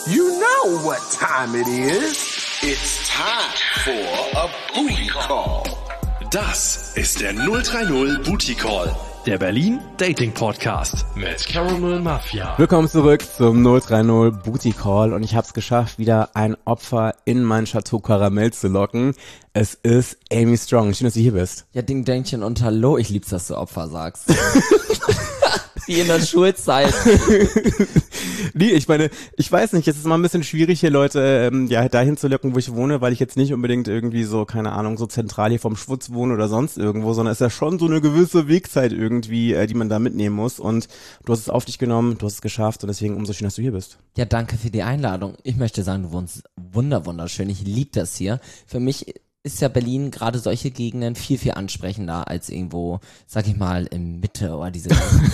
You know what time it is. It's time for a booty call. Das ist der 030 Booty Call, der Berlin Dating Podcast mit Caramel Mafia. Willkommen zurück zum 030 Booty Call und ich habe es geschafft, wieder ein Opfer in mein Chateau Karamell zu locken. Es ist Amy Strong. Schön, dass du hier bist. Ja, Ding, Dängchen und Hallo. Ich lieb's, dass du Opfer sagst. Wie in der Schulzeit. Nee, ich meine, ich weiß nicht, es ist mal ein bisschen schwierig hier Leute dahin zu locken, wo ich wohne, weil ich jetzt nicht unbedingt irgendwie so, keine Ahnung, so zentral hier vom Schwutz wohne oder sonst irgendwo, sondern es ist ja schon so eine gewisse Wegzeit irgendwie, die man da mitnehmen muss und du hast es auf dich genommen, du hast es geschafft und deswegen umso schön, dass du hier bist. Ja, danke für die Einladung. Ich möchte sagen, du wohnst wunderschön. Ich liebe das hier. Für mich ist ja Berlin gerade solche Gegenden viel, viel ansprechender als irgendwo, sag ich mal, in Mitte oder diese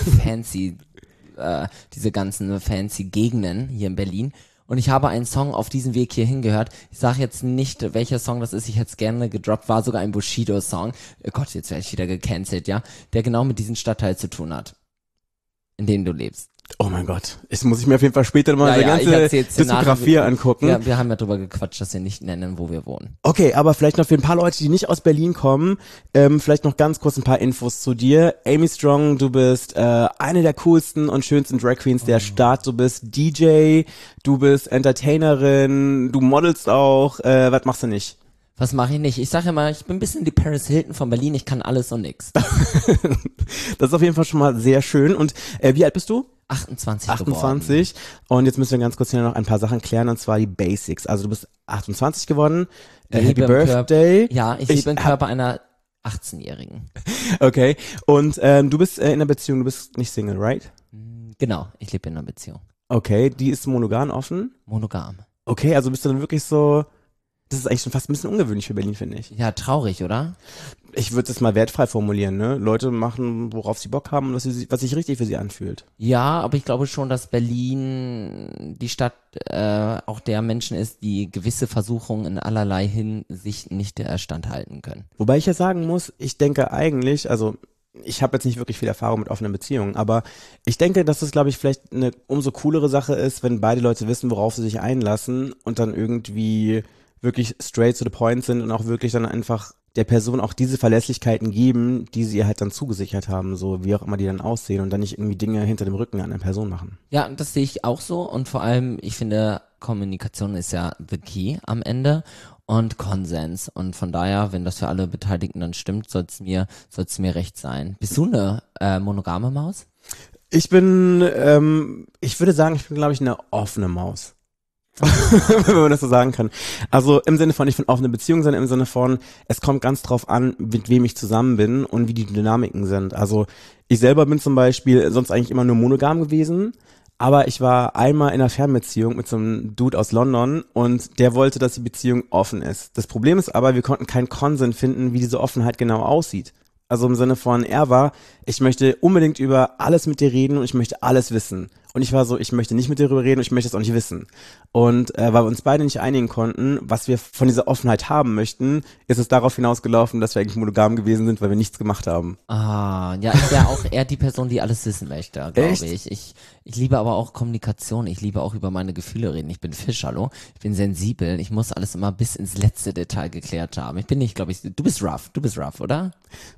ganzen fancy Gegenden hier in Berlin. Und ich habe einen Song auf diesem Weg hierhin gehört. Ich sage jetzt nicht, welcher Song das ist. Ich hätte es gerne gedroppt. War sogar ein Bushido-Song. Oh Gott, jetzt werde ich wieder gecancelt, ja. Der genau mit diesem Stadtteil zu tun hat, in dem du lebst. Oh mein Gott, das muss ich mir auf jeden Fall später mal Ja, die ganze Diskografie angucken. Ja, wir haben ja drüber gequatscht, dass wir nicht nennen, wo wir wohnen. Okay, aber vielleicht noch für ein paar Leute, die nicht aus Berlin kommen, vielleicht noch ganz kurz ein paar Infos zu dir. Amy Strong, du bist eine der coolsten und schönsten Drag Queens der Stadt. Du bist DJ, du bist Entertainerin, du modelst auch. Was machst du nicht? Was mache ich nicht? Ich sage immer, ich bin ein bisschen die Paris Hilton von Berlin. Ich kann alles und nix. Das ist auf jeden Fall schon mal sehr schön. Und wie alt bist du? 28 28 geworden. Und jetzt müssen wir ganz kurz hier noch ein paar Sachen klären, und zwar die Basics. Also du bist 28 geworden, Happy Birthday. Ich lebe im Körper einer 18-Jährigen. Okay, und du bist in einer Beziehung, du bist nicht Single, right? Genau, ich lebe in einer Beziehung. Okay, die ist monogam offen? Monogam. Okay, also bist du dann wirklich so, das ist eigentlich schon fast ein bisschen ungewöhnlich für Berlin, finde ich. Ja, traurig, oder? Ich würde es mal wertfrei formulieren, ne? Leute machen, worauf sie Bock haben und was sich richtig für sie anfühlt. Ja, aber ich glaube schon, dass Berlin die Stadt auch der Menschen ist, die gewisse Versuchungen in allerlei Hinsicht nicht standhalten können. Wobei ich ja sagen muss, ich denke eigentlich, also ich habe jetzt nicht wirklich viel Erfahrung mit offenen Beziehungen, aber ich denke, dass es, glaube ich, vielleicht eine umso coolere Sache ist, wenn beide Leute wissen, worauf sie sich einlassen und dann irgendwie wirklich straight to the point sind und auch wirklich dann einfach der Person auch diese Verlässlichkeiten geben, die sie ihr halt dann zugesichert haben, so wie auch immer die dann aussehen und dann nicht irgendwie Dinge hinter dem Rücken an einer Person machen. Ja, das sehe ich auch so und vor allem, ich finde, Kommunikation ist ja the key am Ende und Konsens und von daher, wenn das für alle Beteiligten dann stimmt, soll's mir recht sein. Bist du eine monogame Maus? Ich bin, ich würde sagen, ich bin, glaube ich, eine offene Maus. Wenn man das so sagen kann. Also im Sinne von, ich bin offene Beziehung, sondern im Sinne von, es kommt ganz drauf an, mit wem ich zusammen bin und wie die Dynamiken sind. Also ich selber bin zum Beispiel sonst eigentlich immer nur monogam gewesen, aber ich war einmal in einer Fernbeziehung mit so einem Dude aus London und der wollte, dass die Beziehung offen ist. Das Problem ist aber, wir konnten keinen Konsens finden, wie diese Offenheit genau aussieht. Also im Sinne von, er war, ich möchte unbedingt über alles mit dir reden und ich möchte alles wissen. Und ich war so, ich möchte nicht mit dir darüber reden und ich möchte es auch nicht wissen. Und weil wir uns beide nicht einigen konnten, was wir von dieser Offenheit haben möchten, ist es darauf hinausgelaufen, dass wir eigentlich monogam gewesen sind, weil wir nichts gemacht haben. Ah, ja, ich wäre auch eher die Person, die alles wissen möchte, glaube ich. Ich liebe aber auch Kommunikation, ich liebe auch über meine Gefühle reden. Ich bin Fisch, hallo, ich bin sensibel, ich muss alles immer bis ins letzte Detail geklärt haben. Ich bin nicht, glaube ich, du bist rough, oder?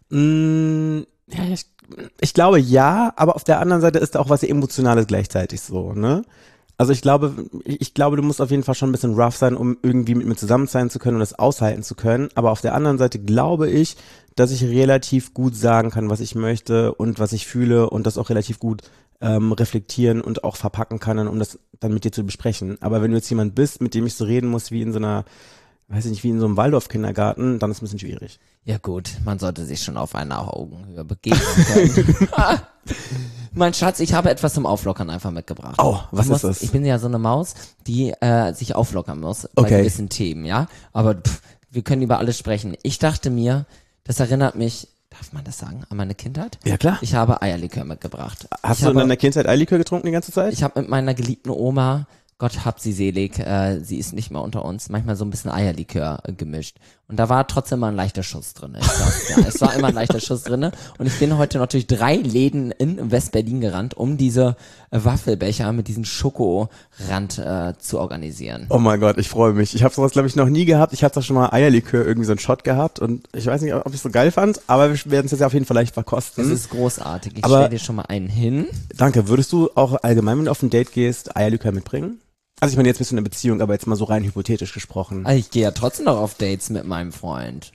Ja, ich glaube ja, aber auf der anderen Seite ist da auch was Emotionales gleichzeitig so, ne? Also ich glaube, du musst auf jeden Fall schon ein bisschen rough sein, um irgendwie mit mir zusammen sein zu können und das aushalten zu können. Aber auf der anderen Seite glaube ich, dass ich relativ gut sagen kann, was ich möchte und was ich fühle und das auch relativ gut reflektieren und auch verpacken kann, um das dann mit dir zu besprechen. Aber wenn du jetzt jemand bist, mit dem ich so reden muss, wie in so einer, weiß ich nicht, wie in so einem Waldorf-Kindergarten, dann ist es ein bisschen schwierig. Ja gut, man sollte sich schon auf einer Augenhöhe begegnen können. Mein Schatz, ich habe etwas zum Auflockern einfach mitgebracht. Oh, was ist das? Ich bin ja so eine Maus, die sich auflockern muss bei gewissen Themen, ja. Aber wir können über alles sprechen. Ich dachte mir, das erinnert mich, darf man das sagen, an meine Kindheit? Ja, klar. Ich habe Eierlikör mitgebracht. Hast du in deiner Kindheit Eierlikör getrunken die ganze Zeit? Ich habe mit meiner geliebten Oma Gott hab sie selig, sie ist nicht mehr unter uns, manchmal so ein bisschen Eierlikör gemischt. Und da war trotzdem mal ein leichter Schuss drin. Es war immer ein leichter Schuss drin. Und ich bin heute noch durch 3 Läden in West-Berlin gerannt, um diese Waffelbecher mit diesem Schokorand zu organisieren. Oh mein Gott, ich freue mich. Ich habe sowas, glaube ich, noch nie gehabt. Ich hatte doch schon mal Eierlikör, irgendwie so einen Shot gehabt und ich weiß nicht, ob ich es so geil fand, aber wir werden es jetzt auf jeden Fall leicht verkosten. Das ist großartig. Ich Aber- stell dir schon mal einen hin. Danke. Würdest du auch allgemein, wenn du auf ein Date gehst, Eierlikör mitbringen? Also ich meine, jetzt bist du in einer Beziehung, aber jetzt mal so rein hypothetisch gesprochen. Also ich gehe ja trotzdem noch auf Dates mit meinem Freund.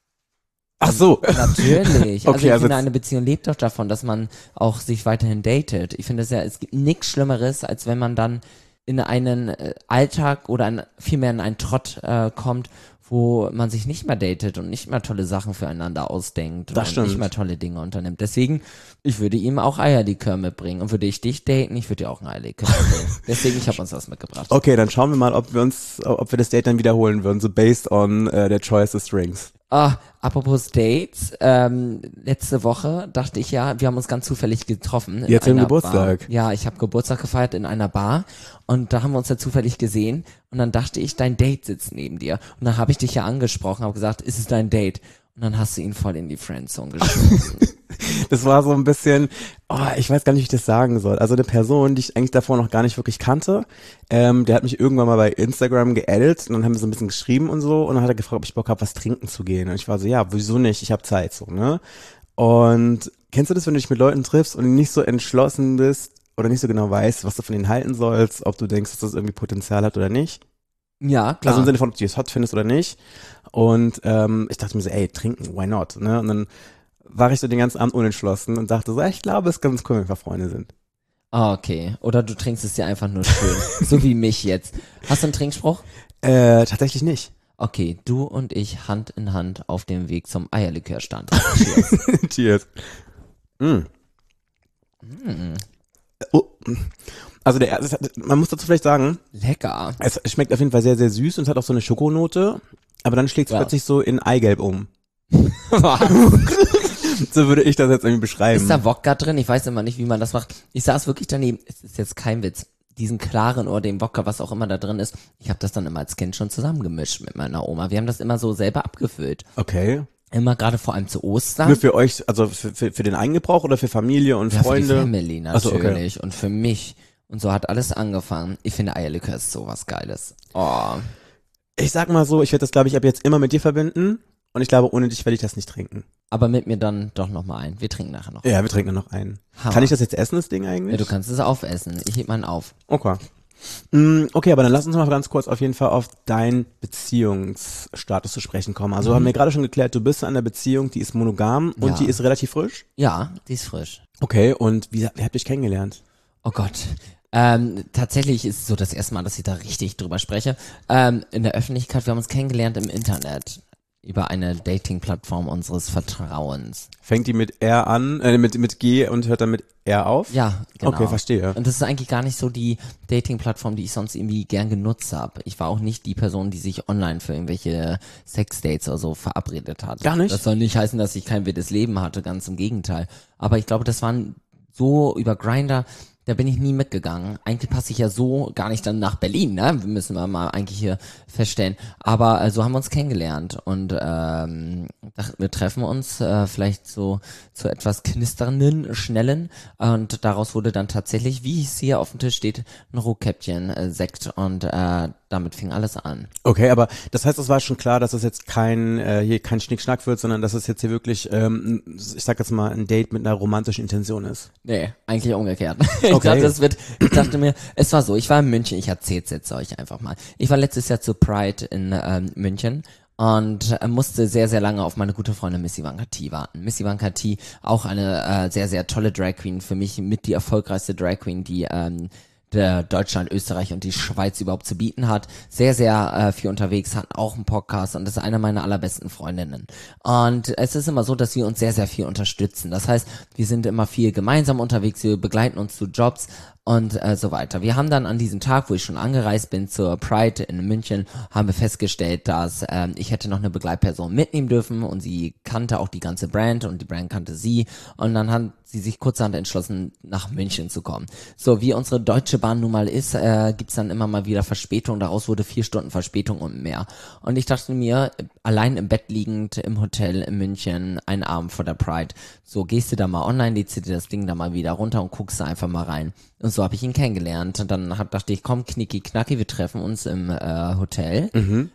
Ach so. Natürlich. Okay, ich also finde, eine Beziehung lebt doch davon, dass man auch sich weiterhin datet. Ich finde es gibt nichts Schlimmeres, als wenn man dann in einen Alltag oder vielmehr in einen Trott kommt, wo man sich nicht mehr datet und nicht mehr tolle Sachen füreinander ausdenkt Das und stimmt. nicht mehr tolle Dinge unternimmt. Deswegen, ich würde ihm auch Eierlikör mitbringen und würde ich dich daten, ich würde dir auch ein Eierlikör mitbringen. Deswegen, ich habe uns was mitgebracht. Okay, dann schauen wir mal, ob wir das Date dann wiederholen würden, so based on der choice of strings. Apropos Dates, letzte Woche dachte ich ja, wir haben uns ganz zufällig getroffen. Jetzt in im einer Geburtstag. Bar. Ja, ich habe Geburtstag gefeiert in einer Bar und da haben wir uns ja zufällig gesehen und dann dachte ich, dein Date sitzt neben dir. Und dann habe ich dich ja angesprochen, habe gesagt, ist es dein Date? Und dann hast du ihn voll in die Friendzone geschoben. Das war so ein bisschen, ich weiß gar nicht, wie ich das sagen soll. Also eine Person, die ich eigentlich davor noch gar nicht wirklich kannte, der hat mich irgendwann mal bei Instagram geaddet und dann haben wir so ein bisschen geschrieben und so und dann hat er gefragt, ob ich Bock habe, was trinken zu gehen. Und ich war so, ja, wieso nicht? Ich habe Zeit, so, ne? Und kennst du das, wenn du dich mit Leuten triffst und nicht so entschlossen bist oder nicht so genau weißt, was du von denen halten sollst, ob du denkst, dass das irgendwie Potenzial hat oder nicht? Ja, klar. Also im Sinne von, ob du es hot findest oder nicht. Und ich dachte mir so, ey, trinken, why not? Ne? Und dann war ich so den ganzen Abend unentschlossen und dachte so, ich glaube, es ist ganz cool, wenn wir Freunde sind. Okay. Oder du trinkst es dir einfach nur schön. So wie mich jetzt. Hast du einen Trinkspruch? Tatsächlich nicht. Okay, du und ich Hand in Hand auf dem Weg zum Eierlikörstand. Cheers. Cheers. Oh. Also man muss dazu vielleicht sagen, Lecker. es schmeckt auf jeden Fall sehr, sehr süß und es hat auch so eine Schokonote, aber dann schlägt es Ja. plötzlich so in Eigelb um. Was? So würde ich das jetzt irgendwie beschreiben. Ist da Wodka drin? Ich weiß immer nicht, wie man das macht. Ich saß wirklich daneben. Es ist jetzt kein Witz. Diesen klaren oder dem Wodka, was auch immer da drin ist. Ich habe das dann immer als Kind schon zusammengemischt mit meiner Oma. Wir haben das immer so selber abgefüllt. Okay. Immer gerade vor allem zu Ostern. Nur für euch, also für den Eigengebrauch oder für Familie und Ja, für die Freunde? Family Ach so, natürlich. okay. Und für mich. Und so hat alles angefangen. Ich finde Eierlikör ist sowas Geiles. Oh. Ich sag mal so, ich werde das, glaube ich, ab jetzt immer mit dir verbinden und ich glaube, ohne dich werde ich das nicht trinken. Aber mit mir dann doch nochmal ein. Wir trinken nachher noch. Ja, wir trinken noch einen. Hammer. Kann ich das jetzt essen, das Ding eigentlich? Ja, du kannst es aufessen. Ich heb meinen auf. Okay. Okay, aber dann lass uns mal ganz kurz auf jeden Fall auf deinen Beziehungsstatus zu sprechen kommen. Also haben wir gerade schon geklärt, du bist in einer Beziehung, die ist monogam und Ja. die ist relativ frisch. Ja, die ist frisch. Okay, und wie habt ihr euch kennengelernt? Oh Gott. Tatsächlich ist es so das erste Mal, dass ich da richtig drüber spreche. In der Öffentlichkeit, wir haben uns kennengelernt im Internet. Über eine Dating-Plattform unseres Vertrauens. Fängt die mit R an, mit G und hört dann mit R auf? Ja, genau. Okay, verstehe. Und das ist eigentlich gar nicht so die Dating-Plattform, die ich sonst irgendwie gern genutzt habe. Ich war auch nicht die Person, die sich online für irgendwelche Sex-Dates oder so verabredet hat. Gar nicht? Das soll nicht heißen, dass ich kein wildes Leben hatte, ganz im Gegenteil. Aber ich glaube, das waren so über Grindr, da bin ich nie mitgegangen. Eigentlich passe ich ja so gar nicht dann nach Berlin, ne? Müssen wir mal eigentlich hier feststellen. Aber so haben wir uns kennengelernt und dachten, wir treffen uns vielleicht so zu etwas knisternden, schnellen und daraus wurde dann tatsächlich, wie es hier auf dem Tisch steht, ein Rotkäppchen Sekt und damit fing alles an. Okay, aber das heißt, es war schon klar, dass es jetzt kein Schnickschnack wird, sondern dass es jetzt hier wirklich, ich sag jetzt mal, ein Date mit einer romantischen Intention ist. Nee, eigentlich umgekehrt. Okay. Ich dachte mir, es war so, ich war in München, ich erzähl's jetzt euch einfach mal. Ich war letztes Jahr zu Pride in München und musste sehr, sehr lange auf meine gute Freundin Missy Van T warten. Missy Van T, auch eine sehr, sehr tolle Drag Queen, für mich mit die erfolgreichste Drag Queen, die der Deutschland, Österreich und die Schweiz überhaupt zu bieten hat. Sehr, sehr viel unterwegs, hat auch einen Podcast und ist eine meiner allerbesten Freundinnen. Und es ist immer so, dass wir uns sehr, sehr viel unterstützen. Das heißt, wir sind immer viel gemeinsam unterwegs, wir begleiten uns zu Jobs und so weiter. Wir haben dann an diesem Tag, wo ich schon angereist bin zur Pride in München, haben wir festgestellt, dass ich hätte noch eine Begleitperson mitnehmen dürfen und sie kannte auch die ganze Brand und die Brand kannte sie und dann hat sie sich kurzerhand entschlossen, nach München zu kommen. So, wie unsere Deutsche Bahn nun mal ist, gibt's dann immer mal wieder Verspätung. Daraus wurde 4 Stunden Verspätung und mehr. Und ich dachte mir, allein im Bett liegend, im Hotel in München, einen Abend vor der Pride, so gehst du da mal online, lädst dir das Ding da mal wieder runter und guckst da einfach mal rein. Und so habe ich ihn kennengelernt. Und dann dachte ich, komm, knicki knacki, wir treffen uns im Hotel.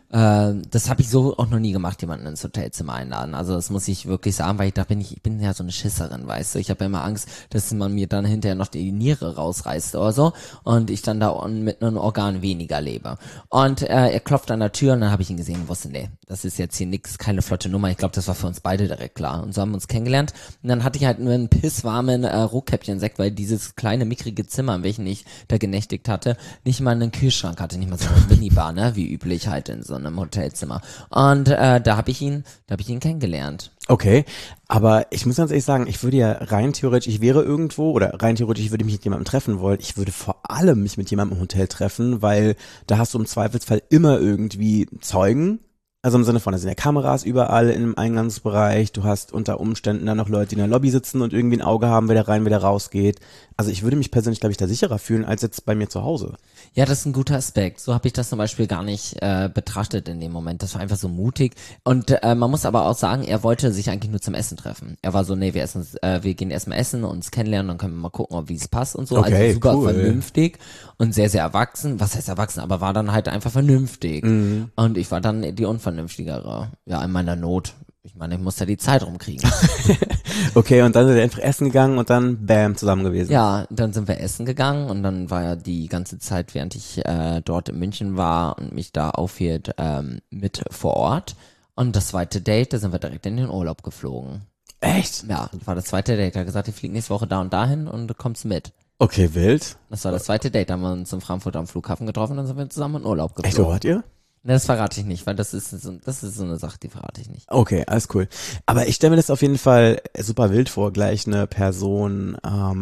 Das habe ich so auch noch nie gemacht, jemanden ins Hotelzimmer einladen. Also das muss ich wirklich sagen, weil ich bin ja so eine Schisserin, weißt du. Ich habe ja immer Angst, dass man mir dann hinterher noch die Niere rausreißt oder so und ich dann da mit einem Organ weniger lebe. Und er klopft an der Tür und dann habe ich ihn gesehen und wusste, nee, das ist jetzt hier nix, keine flotte Nummer. Ich glaube, das war für uns beide direkt klar. Und so haben wir uns kennengelernt. Und dann hatte ich halt nur einen pisswarmen Rotkäppchen-Sekt, weil dieses kleine, mickrige Zimmer, in welchem ich da genächtigt hatte, nicht mal einen Kühlschrank hatte, nicht mal so eine Minibar, ne, wie üblich halt in so einem Hotelzimmer. Und da habe ich ihn kennengelernt. Okay, aber ich muss ganz ehrlich sagen, ich würde ja rein theoretisch, ich wäre irgendwo oder rein theoretisch, ich würde mich mit jemandem treffen wollen. Ich würde vor allem mich mit jemandem im Hotel treffen, weil da hast du im Zweifelsfall immer irgendwie Zeugen. Also im Sinne von, da sind ja Kameras überall im Eingangsbereich, du hast unter Umständen dann noch Leute, die in der Lobby sitzen und irgendwie ein Auge haben, wer da rein, wer da rausgeht. Also ich würde mich persönlich, glaube ich, da sicherer fühlen, als jetzt bei mir zu Hause. Ja, das ist ein guter Aspekt. So habe ich das zum Beispiel gar nicht betrachtet in dem Moment. Das war einfach so mutig. Und man muss aber auch sagen, er wollte sich eigentlich nur zum Essen treffen. Er war so, nee, wir gehen erstmal essen, uns kennenlernen, dann können wir mal gucken, wie es passt und so. Okay, also super cool. Vernünftig und sehr, sehr erwachsen. Was heißt erwachsen? Aber war dann halt einfach vernünftig. Mhm. Und ich war dann die Unvernünftigere. Ja, in meiner Not. Ich meine, ich muss da die Zeit rumkriegen. Okay, und dann sind wir einfach essen gegangen und dann bam, zusammen gewesen. Ja, dann sind wir essen gegangen und dann war ja die ganze Zeit, während ich dort in München war und mich da aufhielt, mit vor Ort. Und das zweite Date, da sind wir direkt in den Urlaub geflogen. Echt? Ja, das war das zweite Date. Er hat gesagt, ich fliege nächste Woche da und dahin und du kommst mit. Okay, wild. Das war das zweite Date. Da haben wir uns in Frankfurt am Flughafen getroffen und dann sind wir zusammen in Urlaub geflogen. Echt, wo wart ihr? Ne, das verrate ich nicht, weil das ist so eine Sache, die verrate ich nicht. Okay, alles cool. Aber ich stelle mir das auf jeden Fall super wild vor, gleich eine Person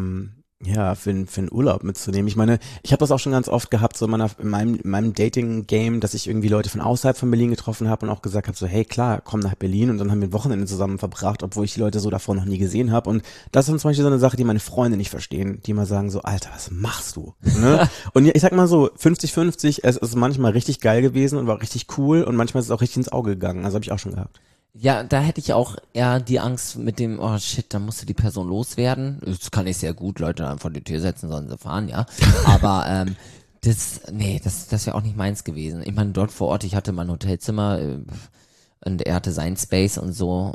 für einen Urlaub mitzunehmen. Ich meine, ich habe das auch schon ganz oft gehabt, so in meinem Dating-Game, dass ich irgendwie Leute von außerhalb von Berlin getroffen habe und auch gesagt habe, so hey klar, komm nach Berlin, und dann haben wir ein Wochenende zusammen verbracht, obwohl ich die Leute so davor noch nie gesehen habe. Und das ist dann zum Beispiel so eine Sache, die meine Freunde nicht verstehen, die immer sagen so, Alter, was machst du? Ne? Und ich sag mal so, 50-50, es ist manchmal richtig geil gewesen und war richtig cool und manchmal ist es auch richtig ins Auge gegangen. Also habe ich auch schon gehabt. Ja, da hätte ich auch eher die Angst mit dem, oh shit, da musste die Person loswerden. Das kann ich sehr gut, Leute dann vor die Tür setzen, sollen sie fahren, ja. Aber das wäre auch nicht meins gewesen. Ich meine, dort vor Ort, ich hatte mein Hotelzimmer und er hatte seinen Space und so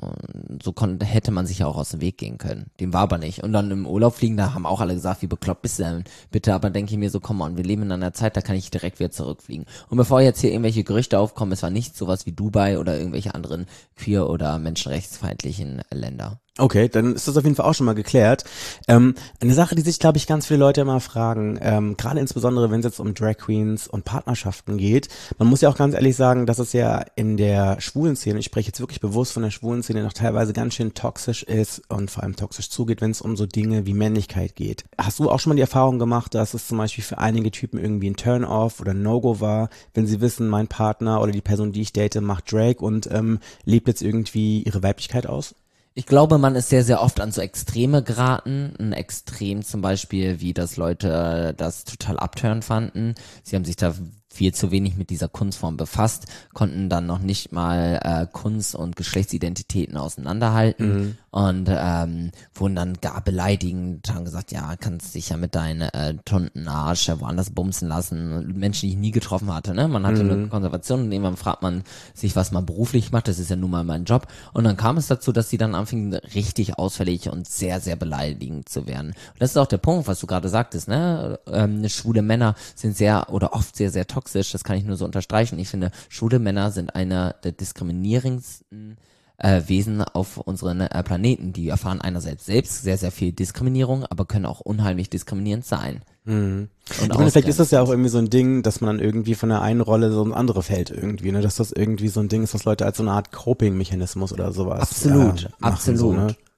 hätte man sich ja auch aus dem Weg gehen können. Dem war aber nicht. Und dann im Urlaub fliegen, da haben auch alle gesagt, wie bekloppt bist du denn? Bitte, aber denke ich mir so, komm on, wir leben in einer Zeit, da kann ich direkt wieder zurückfliegen. Und bevor jetzt hier irgendwelche Gerüchte aufkommen, es war nicht sowas wie Dubai oder irgendwelche anderen queer- oder menschenrechtsfeindlichen Länder. Okay, dann ist das auf jeden Fall auch schon mal geklärt. Eine Sache, die sich, glaube ich, ganz viele Leute immer fragen, gerade insbesondere, wenn es jetzt um Drag Queens und Partnerschaften geht, man muss ja auch ganz ehrlich sagen, dass es ja in der schwulen Szene, ich spreche jetzt wirklich bewusst von der schwulen Szene, noch teilweise ganz schön toxisch ist und vor allem toxisch zugeht, wenn es um so Dinge wie Männlichkeit geht. Hast du auch schon mal die Erfahrung gemacht, dass es zum Beispiel für einige Typen irgendwie ein Turn-off oder ein No-Go war, wenn sie wissen, mein Partner oder die Person, die ich date, macht Drag und lebt jetzt irgendwie ihre Weiblichkeit aus? Ich glaube, man ist sehr, sehr oft an so Extreme geraten. Ein Extrem zum Beispiel, wie das Leute das total abturn fanden. Sie haben sich da viel zu wenig mit dieser Kunstform befasst, konnten dann noch nicht mal Kunst und Geschlechtsidentitäten auseinanderhalten und wurden dann gar beleidigend, haben gesagt, ja, kannst dich ja mit deinen Tontenarsch woanders bumsen lassen. Menschen, die ich nie getroffen hatte, ne? Man hatte eine Konservation und irgendwann fragt man sich, was man beruflich macht, das ist ja nun mal mein Job. Und dann kam es dazu, dass sie dann anfingen, richtig ausfällig und sehr, sehr beleidigend zu werden. Und das ist auch der Punkt, was du gerade sagtest, ne? Schwule Männer sind sehr oder oft sehr, sehr toxisch, das kann ich nur so unterstreichen. Ich finde, schwule Männer sind einer der diskriminierendsten Wesen auf unseren Planeten. Die erfahren einerseits selbst sehr, sehr viel Diskriminierung, aber können auch unheimlich diskriminierend sein. Und ich meine, vielleicht ist das ja auch irgendwie so ein Ding, dass man dann irgendwie von der einen Rolle so ein andere fällt irgendwie, ne? Dass das irgendwie so ein Ding ist, was Leute als so eine Art Coping-Mechanismus oder sowas Absolut, machen, absolut. So, ne?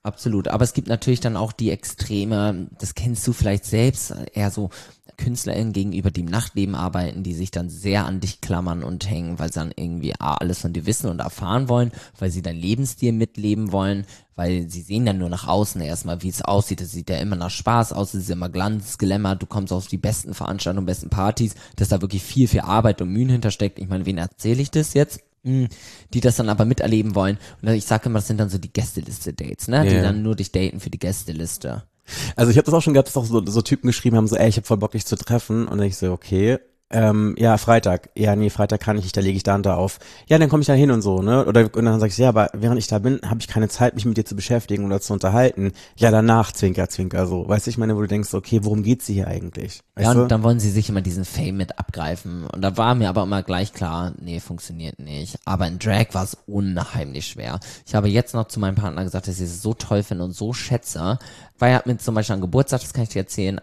Absolut. Aber es gibt natürlich dann auch die Extreme, das kennst du vielleicht selbst, eher so KünstlerInnen gegenüber, die im Nachtleben arbeiten, die sich dann sehr an dich klammern und hängen, weil sie dann irgendwie alles von dir wissen und erfahren wollen, weil sie dein Lebensstil mitleben wollen, weil sie sehen dann nur nach außen erstmal, wie es aussieht. Das sieht ja immer nach Spaß aus, es ist immer Glanz, Glamour, du kommst auf die besten Veranstaltungen, besten Partys, dass da wirklich viel, viel Arbeit und Mühen hintersteckt. Ich meine, wen erzähle ich das jetzt? Die das dann aber miterleben wollen. Und ich sage immer, das sind dann so die Gästeliste-Dates, ne? Die dann nur dich daten für die Gästeliste. Also ich habe das auch schon gehabt, dass auch so Typen geschrieben haben, so ich habe voll Bock, dich zu treffen. Und dann ich so, okay, ja, Freitag. Ja, nee, Freitag kann ich nicht, da lege ich da und da auf. Ja, dann komme ich da hin und so, ne? Und dann sag ich, ja, aber während ich da bin, habe ich keine Zeit, mich mit dir zu beschäftigen oder zu unterhalten. Ja, danach, Zwinker, Zwinker, so. Weißt du, ich meine, wo du denkst, okay, worum geht's hier eigentlich? Weißt ja, du? und dann wollen sie sich immer diesen Fame mit abgreifen. Und da war mir aber immer gleich klar, nee, funktioniert nicht. Aber in Drag war es unheimlich schwer. Ich habe jetzt noch zu meinem Partner gesagt, dass ich es so toll finde und so schätze, weil er hat mir zum Beispiel an Geburtstag, das kann ich dir erzählen,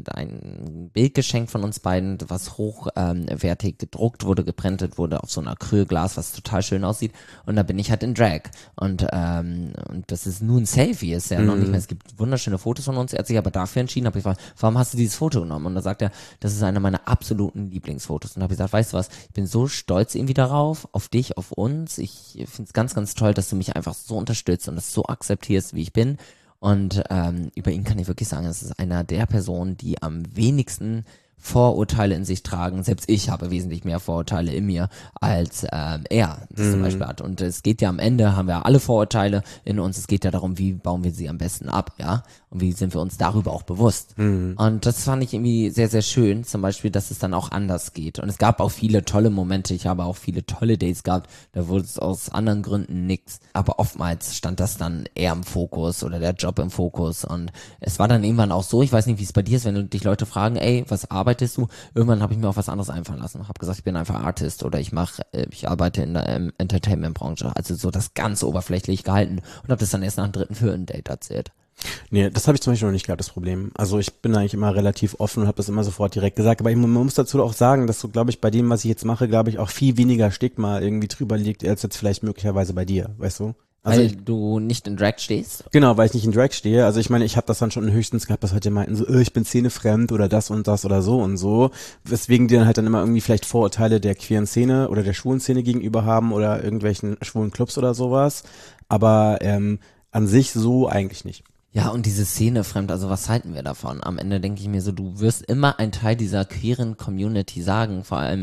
ein Bild geschenkt von uns beiden, was hochwertig gedruckt wurde, geprintet wurde auf so einer Acrylglas, was total schön aussieht. Und da bin ich halt in Drag. Und das ist nur ein Selfie, ist ja noch nicht mehr. Es gibt wunderschöne Fotos von uns. Er hat sich aber dafür entschieden, habe ich gefragt, warum hast du dieses Foto genommen? Und da sagt er, das ist einer meiner absoluten Lieblingsfotos. Und habe ich gesagt, weißt du was, ich bin so stolz irgendwie darauf, auf dich, auf uns. Ich finde es ganz, ganz toll, dass du mich einfach so unterstützt und das so akzeptierst, wie ich bin. Und über ihn kann ich wirklich sagen, es ist einer der Personen, die am wenigsten Vorurteile in sich tragen. Selbst ich habe wesentlich mehr Vorurteile in mir, als er das zum Beispiel hat. Und es geht ja am Ende, haben wir alle Vorurteile in uns. Es geht ja darum, wie bauen wir sie am besten ab, ja? Und wie sind wir uns darüber auch bewusst. Und das fand ich irgendwie sehr, sehr schön. Zum Beispiel, dass es dann auch anders geht. Und es gab auch viele tolle Momente. Ich habe auch viele tolle Dates gehabt. Da wurde es aus anderen Gründen nix. Aber oftmals stand das dann eher im Fokus oder der Job im Fokus. Und es war dann irgendwann auch so, ich weiß nicht, wie es bei dir ist, wenn du dich Leute fragen, ey, was arbeitest du? Irgendwann habe ich mir auch was anderes einfallen lassen. Habe gesagt, ich bin einfach Artist oder ich arbeite in der Entertainment-Branche. Also so das ganz oberflächlich gehalten und habe das dann erst nach dem 3., 4. Date erzählt. Nee, das habe ich zum Beispiel noch nicht gehabt, das Problem. Also ich bin eigentlich immer relativ offen und habe das immer sofort direkt gesagt. Aber man muss dazu auch sagen, dass so, glaube ich, bei dem, was ich jetzt mache, glaube ich, auch viel weniger Stigma irgendwie drüber liegt, als jetzt vielleicht möglicherweise bei dir, weißt du? Also weil du nicht in Drag stehst? Genau, weil ich nicht in Drag stehe. Also ich meine, ich habe das dann schon höchstens gehabt, dass heute meinten so, ich bin szenefremd oder das und das oder so und so. Weswegen die dann halt dann immer irgendwie vielleicht Vorurteile der queeren Szene oder der schwulen Szene gegenüber haben oder irgendwelchen schwulen Clubs oder sowas. Aber an sich so eigentlich nicht. Ja, und diese Szene fremd, also was halten wir davon? Am Ende denke ich mir so, du wirst immer ein Teil dieser queeren Community sein.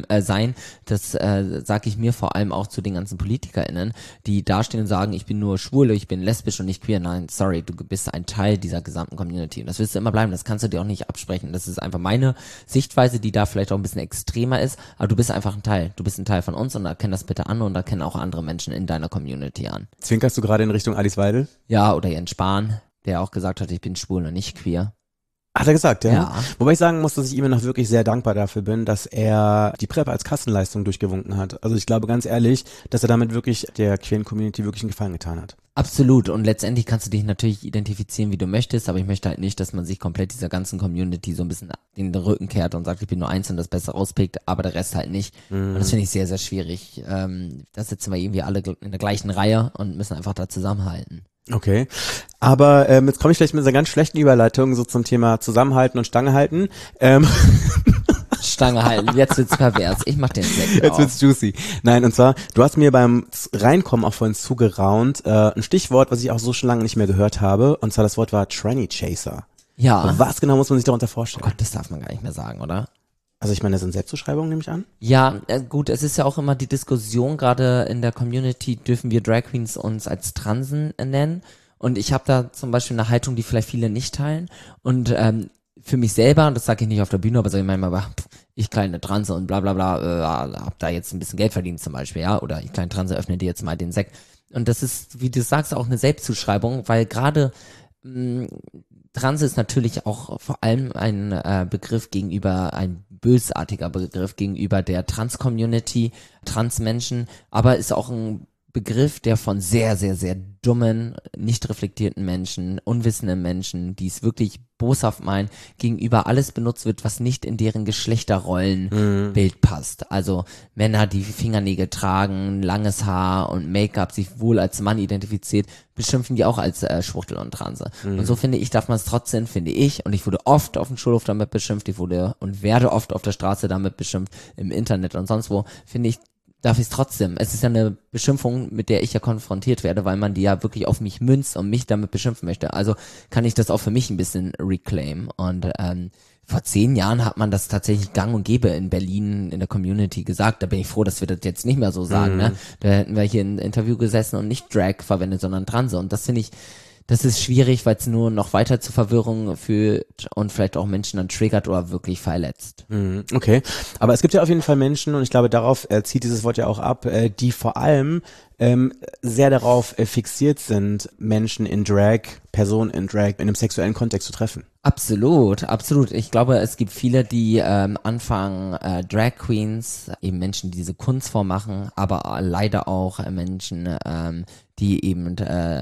Das sage ich mir vor allem auch zu den ganzen PolitikerInnen, die dastehen und sagen, ich bin nur schwul, ich bin lesbisch und nicht queer. Nein, sorry, du bist ein Teil dieser gesamten Community. Und das wirst du immer bleiben, das kannst du dir auch nicht absprechen. Das ist einfach meine Sichtweise, die da vielleicht auch ein bisschen extremer ist, aber du bist einfach ein Teil. Du bist ein Teil von uns und erkenn das bitte an und erkenn auch andere Menschen in deiner Community an. Zwinkerst du gerade in Richtung Alice Weidel? Ja, oder Jens Spahn, der auch gesagt hat, ich bin schwul und nicht queer. Hat er gesagt, ja? Ja. Wobei ich sagen muss, dass ich ihm noch wirklich sehr dankbar dafür bin, dass er die PrEP als Kassenleistung durchgewunken hat. Also ich glaube ganz ehrlich, dass er damit wirklich der queeren Community wirklich einen Gefallen getan hat. Absolut. Und letztendlich kannst du dich natürlich identifizieren, wie du möchtest, aber ich möchte halt nicht, dass man sich komplett dieser ganzen Community so ein bisschen den Rücken kehrt und sagt, ich bin nur eins und das Besser rauspickt, aber der Rest halt nicht. Und das finde ich sehr, sehr schwierig. Da sitzen wir irgendwie alle in der gleichen Reihe und müssen einfach da zusammenhalten. Okay, aber jetzt komme ich vielleicht mit einer ganz schlechten Überleitung so zum Thema Zusammenhalten und Stange halten. Stange halten, jetzt wird's pervers. Ich mach den Sekt Jetzt auf. wird's juicy. Nein, und zwar, du hast mir beim Reinkommen auch vorhin zugeraunt, ein Stichwort, was ich auch so schon lange nicht mehr gehört habe, und zwar das Wort war Tranny Chaser. Ja. Was genau muss man sich darunter vorstellen? Oh Gott, das darf man gar nicht mehr sagen, oder? Also ich meine, das sind Selbstzuschreibungen, nehme ich an? Ja, gut, es ist ja auch immer die Diskussion, gerade in der Community, dürfen wir Drag Queens uns als Transen nennen? Und ich habe da zum Beispiel eine Haltung, die vielleicht viele nicht teilen. Und für mich selber, und das sage ich nicht auf der Bühne, aber sage ich manchmal, ich kleine Transe und bla bla bla, hab da jetzt ein bisschen Geld verdient zum Beispiel, ja, oder ich kleine Transe öffne dir jetzt mal den Sekt. Und das ist, wie du sagst, auch eine Selbstzuschreibung, weil gerade Transe ist natürlich auch vor allem ein Begriff gegenüber, ein bösartiger Begriff gegenüber der Trans-Community, Trans-Menschen, aber ist auch ein Begriff, der von sehr, sehr, sehr dummen, nicht reflektierten Menschen, unwissenden Menschen, die es wirklich boshaft meinen, gegenüber alles benutzt wird, was nicht in deren Geschlechterrollenbild passt. Also Männer, die Fingernägel tragen, langes Haar und Make-up, sich wohl als Mann identifiziert, beschimpfen die auch als Schwuchtel und Transe. Und so finde ich, darf man es trotzdem, finde ich, und ich wurde oft auf dem Schulhof damit beschimpft, ich wurde und werde oft auf der Straße damit beschimpft, im Internet und sonst wo, finde ich, darf ich es trotzdem. Es ist ja eine Beschimpfung, mit der ich ja konfrontiert werde, weil man die ja wirklich auf mich münzt und mich damit beschimpfen möchte. Also kann ich das auch für mich ein bisschen reclaim. Und vor 10 Jahren hat man das tatsächlich gang und gäbe in Berlin in der Community gesagt. Da bin ich froh, dass wir das jetzt nicht mehr so sagen. Ne? Da hätten wir hier ein Interview gesessen und nicht Drag verwendet, sondern Transe. Und das finde ich, das ist schwierig, weil es nur noch weiter zu Verwirrung führt und vielleicht auch Menschen dann triggert oder wirklich verletzt. Okay, aber es gibt ja auf jeden Fall Menschen, und ich glaube, darauf zieht dieses Wort ja auch ab, die vor allem sehr darauf fixiert sind, Menschen in Drag, Personen in Drag in einem sexuellen Kontext zu treffen. Absolut, absolut. Ich glaube, es gibt viele, die anfangen, Drag Queens, eben Menschen, die diese Kunstform machen, aber leider auch Menschen, die eben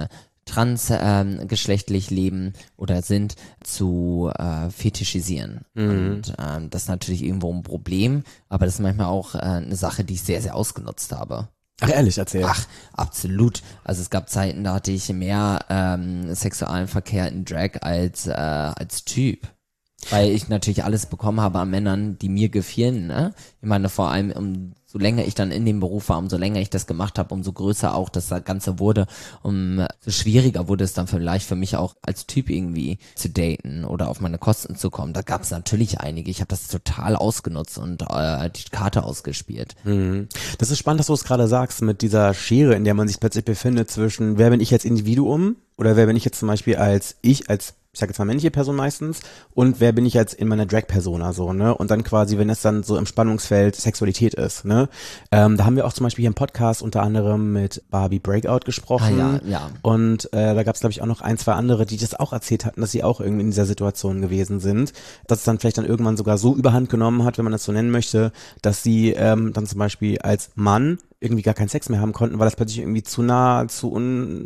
transgeschlechtlich leben oder sind, zu fetischisieren. Und das ist natürlich irgendwo ein Problem, aber das ist manchmal auch eine Sache, die ich sehr, sehr ausgenutzt habe. Ach, ehrlich, erzähl. Ach, absolut. Also es gab Zeiten, da hatte ich mehr sexuellen Verkehr in Drag als Typ. Weil ich natürlich alles bekommen habe an Männern, die mir gefielen. Ne? Ich meine, vor allem umso länger ich dann in dem Beruf war, umso länger ich das gemacht habe, umso größer auch das Ganze wurde, umso schwieriger wurde es dann vielleicht für mich auch als Typ irgendwie zu daten oder auf meine Kosten zu kommen. Da gab es natürlich einige. Ich habe das total ausgenutzt und die Karte ausgespielt. Das ist spannend, dass du es gerade sagst, mit dieser Schere, in der man sich plötzlich befindet zwischen, wer bin ich als Individuum oder wer bin ich jetzt zum Beispiel als ich sage jetzt mal männliche Person meistens, und wer bin ich jetzt in meiner Drag-Persona so, ne? Und dann quasi, wenn es dann so im Spannungsfeld Sexualität ist, ne? Da haben wir auch zum Beispiel hier im Podcast unter anderem mit Barbie Breakout gesprochen. Ja. Und da gab es, glaube ich, auch noch 1, 2 andere, die das auch erzählt hatten, dass sie auch irgendwie in dieser Situation gewesen sind. Dass es dann vielleicht dann irgendwann sogar so überhand genommen hat, wenn man das so nennen möchte, dass sie dann zum Beispiel als Mann irgendwie gar keinen Sex mehr haben konnten, weil das plötzlich irgendwie zu nah, zu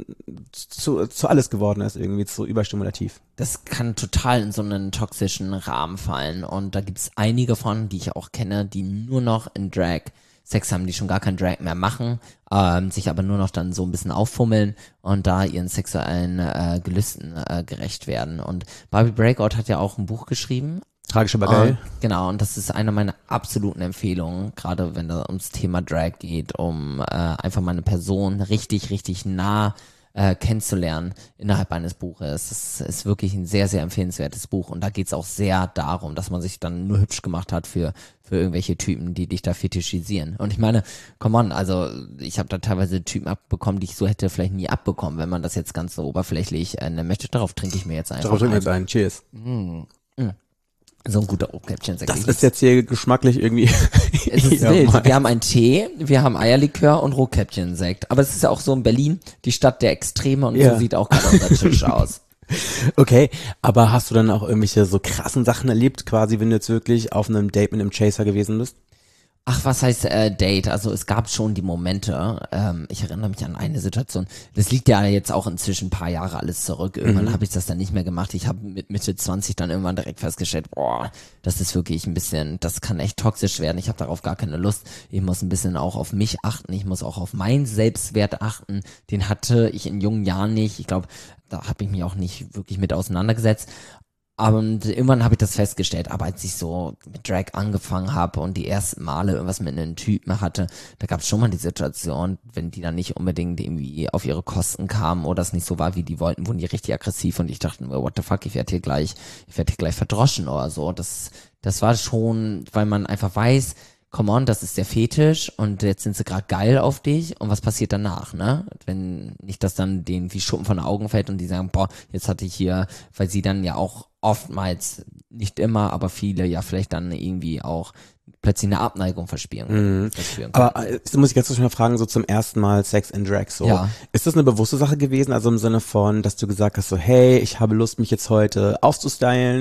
alles geworden ist, irgendwie zu überstimulativ. Das kann total in so einen toxischen Rahmen fallen und da gibt es einige von, die ich auch kenne, die nur noch in Drag Sex haben, die schon gar kein Drag mehr machen, sich aber nur noch dann so ein bisschen auffummeln und da ihren sexuellen Gelüsten gerecht werden. Und Barbie Breakout hat ja auch ein Buch geschrieben. Tragisch, aber geil. Genau, und das ist eine meiner absoluten Empfehlungen, gerade wenn es ums Thema Drag geht, um einfach mal eine Person richtig, richtig nah kennenzulernen innerhalb eines Buches. Das ist wirklich ein sehr, sehr empfehlenswertes Buch und da geht es auch sehr darum, dass man sich dann nur hübsch gemacht hat für irgendwelche Typen, die dich da fetischisieren. Und ich meine, come on, also ich habe da teilweise Typen abbekommen, die ich so hätte vielleicht nie abbekommen, wenn man das jetzt ganz so oberflächlich möchte. Darauf trinke ich mir jetzt einfach Darauf trinken wir jetzt ein. Cheers. So ein guter Oakläppchen-Sekt. Das ist jetzt hier geschmacklich irgendwie. Es ist wild. Wir haben einen Tee, wir haben Eierlikör und Rotkäppchen-Sekt. Aber es ist ja auch so in Berlin, die Stadt der Extreme und so sieht auch gerade unser Tisch aus. Okay, aber hast du dann auch irgendwelche so krassen Sachen erlebt, quasi, wenn du jetzt wirklich auf einem Date mit einem Chaser gewesen bist? Ach, was heißt Date? Also es gab schon die Momente, ich erinnere mich an eine Situation, das liegt ja jetzt auch inzwischen ein paar Jahre alles zurück, irgendwann habe ich das dann nicht mehr gemacht, ich habe mit Mitte 20 dann irgendwann direkt festgestellt, boah, das ist wirklich ein bisschen, das kann echt toxisch werden, ich habe darauf gar keine Lust, ich muss ein bisschen auch auf mich achten, ich muss auch auf meinen Selbstwert achten, den hatte ich in jungen Jahren nicht, ich glaube, da habe ich mich auch nicht wirklich mit auseinandergesetzt. Und irgendwann habe ich das festgestellt, aber als ich so mit Drag angefangen habe und die ersten Male irgendwas mit einem Typen hatte, da gab es schon mal die Situation, wenn die dann nicht unbedingt irgendwie auf ihre Kosten kamen oder es nicht so war, wie die wollten, wurden die richtig aggressiv und ich dachte mir, what the fuck, ich werde hier gleich verdroschen oder so. Das war schon, weil man einfach weiß, come on, das ist der Fetisch und jetzt sind sie gerade geil auf dich und was passiert danach, ne? Wenn nicht, dass dann denen wie Schuppen von den Augen fällt und die sagen, boah, jetzt hatte ich hier, weil sie dann ja auch oftmals, nicht immer, aber viele ja vielleicht dann irgendwie auch plötzlich eine Abneigung verspüren. Aber das muss ich jetzt schon mal fragen, so zum ersten Mal Sex in Drag, so. Ja. Ist das eine bewusste Sache gewesen, also im Sinne von, dass du gesagt hast, so, hey, ich habe Lust, mich jetzt heute aufzustylen,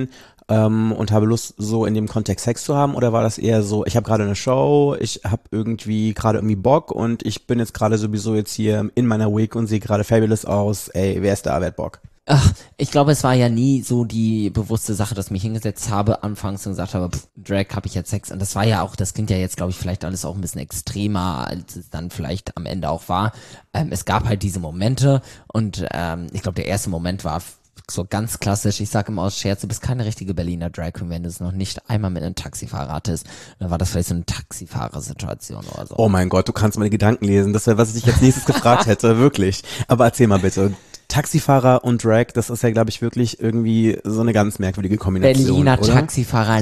und habe Lust, so in dem Kontext Sex zu haben? Oder war das eher so, ich habe gerade eine Show, ich habe irgendwie Bock und ich bin jetzt gerade sowieso jetzt hier in meiner Week und sehe gerade fabulous aus, ey, wer ist da, wer hat Bock? Ach, ich glaube, es war ja nie so die bewusste Sache, dass ich mich hingesetzt habe anfangs und gesagt habe, Drag, habe ich jetzt Sex. Und das war ja auch, das klingt ja jetzt, glaube ich, vielleicht alles auch ein bisschen extremer, als es dann vielleicht am Ende auch war. Es gab halt diese Momente und ich glaube, der erste Moment war so ganz klassisch. Ich sage immer aus Scherz, du bist keine richtige Berliner Drag Queen, wenn du es noch nicht einmal mit einem Taxifahrer hattest. Dann war das vielleicht so eine Taxifahrersituation oder so. Oh mein Gott, du kannst meine Gedanken lesen. Das wäre, was ich dich als nächstes gefragt hätte, wirklich. Aber erzähl mal bitte. Taxifahrer und Drag, das ist ja, glaube ich, wirklich irgendwie so eine ganz merkwürdige Kombination, Berliner oder? Taxifahrer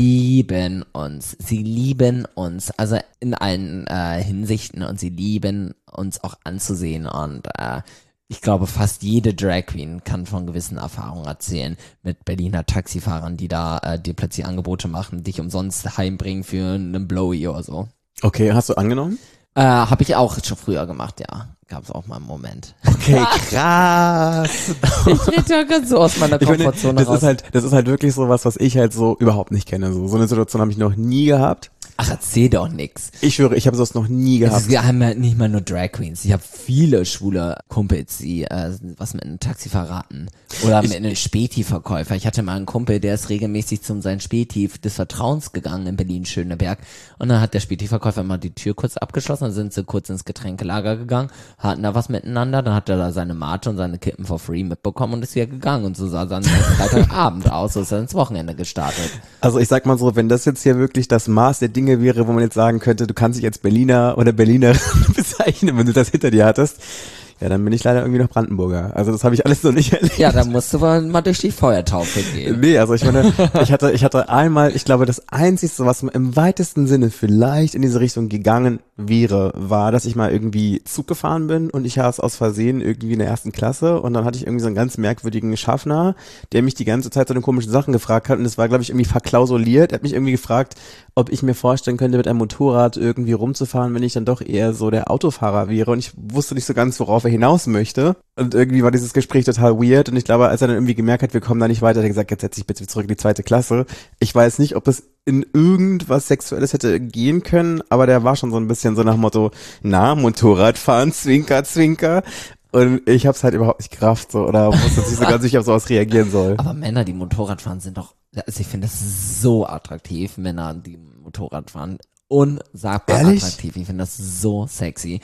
lieben uns. Sie lieben uns, also in allen Hinsichten, und sie lieben uns auch anzusehen. Und ich glaube, fast jede Drag Queen kann von gewissen Erfahrungen erzählen mit Berliner Taxifahrern, die da dir plötzlich Angebote machen, dich umsonst heimbringen für einen Blowy oder so. Okay, hast du angenommen? Habe ich auch schon früher gemacht, ja. Gab es auch mal einen Moment. Okay, krass. Ich trete ja ganz so aus meiner Ich meine, Komfortzone raus. das ist halt wirklich so was ich halt so überhaupt nicht kenne. So eine Situation habe ich noch nie gehabt. Ach, erzähl doch nix. Ich schwöre, ich habe sowas noch nie gehabt. Wir haben ja nicht mal nur Drag Queens. Ich habe viele schwule Kumpels, die was mit einem Taxifahrer hatten. Oder mit einem Späti-Verkäufer. Ich hatte mal einen Kumpel, der ist regelmäßig zum sein Späti des Vertrauens gegangen in Berlin-Schöneberg. Und dann hat der Späti-Verkäufer mal die Tür kurz abgeschlossen, dann sind sie kurz ins Getränkelager gegangen, hatten da was miteinander, dann hat er da seine Mate und seine Kippen for free mitbekommen und ist wieder gegangen. Und so sah dann Freitagabend aus, so ist er ins Wochenende gestartet. Also ich sag mal so, wenn das jetzt hier wirklich das Maß der Dinge wäre, wo man jetzt sagen könnte, du kannst dich als Berliner oder Berlinerin bezeichnen, wenn du das hinter dir hattest, ja, dann bin ich leider irgendwie noch Brandenburger. Also das habe ich alles noch nicht erlebt. Ja, dann musst du mal durch die Feuertaufe gehen. Nee, also ich meine, ich hatte einmal, ich glaube, das Einzige, was im weitesten Sinne vielleicht in diese Richtung gegangen wäre, war, dass ich mal irgendwie Zug gefahren bin und ich saß aus Versehen irgendwie in der 1. Klasse und dann hatte ich irgendwie so einen ganz merkwürdigen Schaffner, der mich die ganze Zeit so eine komischen Sachen gefragt hat und es war, glaube ich, irgendwie verklausuliert. Er hat mich irgendwie gefragt, ob ich mir vorstellen könnte, mit einem Motorrad irgendwie rumzufahren, wenn ich dann doch eher so der Autofahrer wäre und ich wusste nicht so ganz, worauf er hinaus möchte. Und irgendwie war dieses Gespräch total weird und ich glaube, als er dann irgendwie gemerkt hat, wir kommen da nicht weiter, hat er gesagt, jetzt setz dich bitte zurück in die 2. Klasse. Ich weiß nicht, ob es in irgendwas Sexuelles hätte gehen können, aber der war schon so ein bisschen so nach Motto, na, Motorradfahren, Zwinker, Zwinker. Und ich hab's halt überhaupt nicht gerafft, so, oder wusste nicht so ganz sicher, ob sowas reagieren soll. Aber Männer, die Motorrad fahren, sind doch, also ich finde das so attraktiv, Männer, die Motorrad fahren. Unsagbar Ehrlich? attraktiv. Ich finde das so sexy.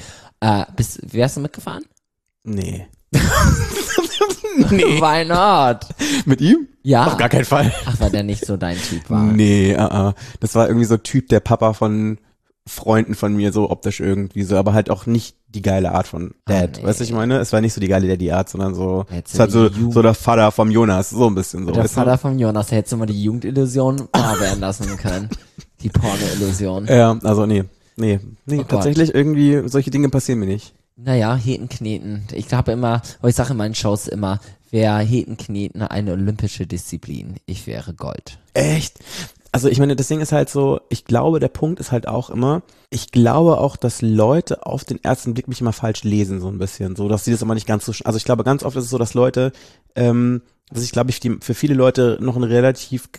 Wärst du mitgefahren? Nee. Nee. Why not? Mit ihm? Ja. Auf gar keinen Fall. Ach, weil der nicht so dein Typ war. Nee, das war irgendwie so Typ der Papa von Freunden von mir, so optisch irgendwie so, aber halt auch nicht die geile Art von Dad. Nee. Weißt du, ich meine? Es war nicht so die geile Daddy-Art, sondern so, Hättest es war du so, die so der Vater vom Jonas, so ein bisschen so. Der weißt du? Vater vom Jonas, da hättest du mal die Jugendillusion wahr werden lassen können. Die Porno-Illusion. Ja, also nee, Oh tatsächlich irgendwie, solche Dinge passieren mir nicht. Naja, Hetenkneten. Ich sage in meinen Shows immer, wäre Hetenkneten eine olympische Disziplin. Ich wäre Gold. Echt? Also ich meine, das Ding ist halt so, ich glaube, der Punkt ist halt auch immer, ich glaube auch, dass Leute auf den ersten Blick mich immer falsch lesen, so ein bisschen, so, dass sie das immer nicht ganz so, also ich glaube, ganz oft ist es so, dass Leute, dass ich glaube, für viele Leute noch ein relativ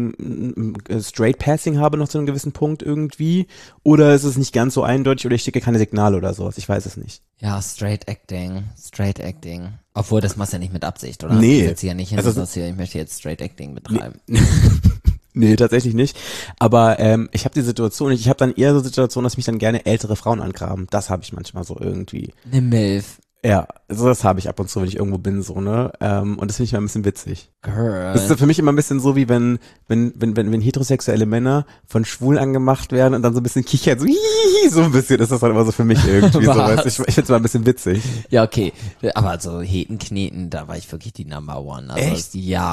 straight Passing habe, noch zu einem gewissen Punkt irgendwie, oder ist es nicht ganz so eindeutig, oder ich schicke keine Signale oder sowas, ich weiß es nicht. Ja, Straight Acting. Obwohl, das machst du ja nicht mit Absicht, oder? Nee. Du setzt dich ja nicht hin Also und sagst hier, ich möchte jetzt Straight Acting betreiben. Nee, tatsächlich nicht. Aber ich habe die Situation, ich habe dann eher so Situationen, dass mich dann gerne ältere Frauen angraben. Das habe ich manchmal so irgendwie. Eine Milf. Ja, so das habe ich ab und zu, wenn ich irgendwo bin, so, ne? Und das finde ich immer ein bisschen witzig. Girl. Das ist für mich immer ein bisschen so, wie wenn heterosexuelle Männer von schwul angemacht werden und dann so ein bisschen kichern, so, hihihi, so ein bisschen ist das dann immer so für mich irgendwie so. Weißt? Ich finde es immer ein bisschen witzig. Ja, okay. Aber so Hetenkneten, da war ich wirklich die Number One. Also Echt?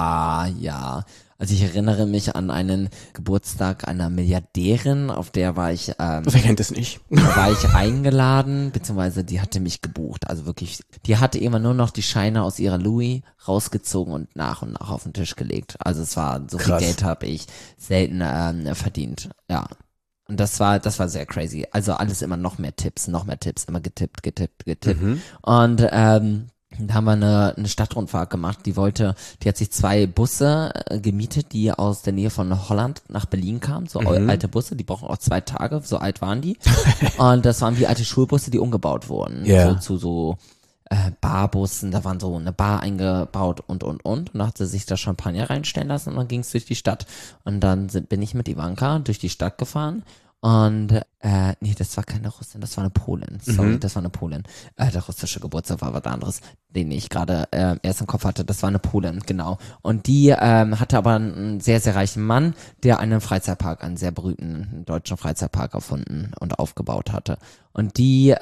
Ja. Also ich erinnere mich an einen Geburtstag einer Milliardärin, auf der war ich, Wer kennt das nicht? da war ich eingeladen, beziehungsweise die hatte mich gebucht. Also wirklich, die hatte immer nur noch die Scheine aus ihrer Louis rausgezogen und nach auf den Tisch gelegt. Also es war, so Krass. viel Geld habe ich selten verdient. Ja. Und das war sehr crazy. Also alles immer noch mehr Tipps, immer getippt. Und Da haben wir eine Stadtrundfahrt gemacht. Die hat sich 2 Busse gemietet, die aus der Nähe von Holland nach Berlin kamen. So alte Busse, die brauchen auch 2 Tage, so alt waren die. Und das waren wie alte Schulbusse, die umgebaut wurden. Ja. So zu so Barbussen, da waren so eine Bar eingebaut und. Und da hat sie sich da Champagner reinstellen lassen und dann ging es durch die Stadt. Und dann bin ich mit Ivanka durch die Stadt gefahren. Und, nee, das war keine Russin, das war eine Polin. Sorry, das war eine Polin. Der russische Geburtstag war was anderes, den ich gerade erst im Kopf hatte. Das war eine Polin, genau. Und die hatte aber einen sehr, sehr reichen Mann, der einen Freizeitpark, einen sehr berühmten deutschen Freizeitpark erfunden und aufgebaut hatte. Und die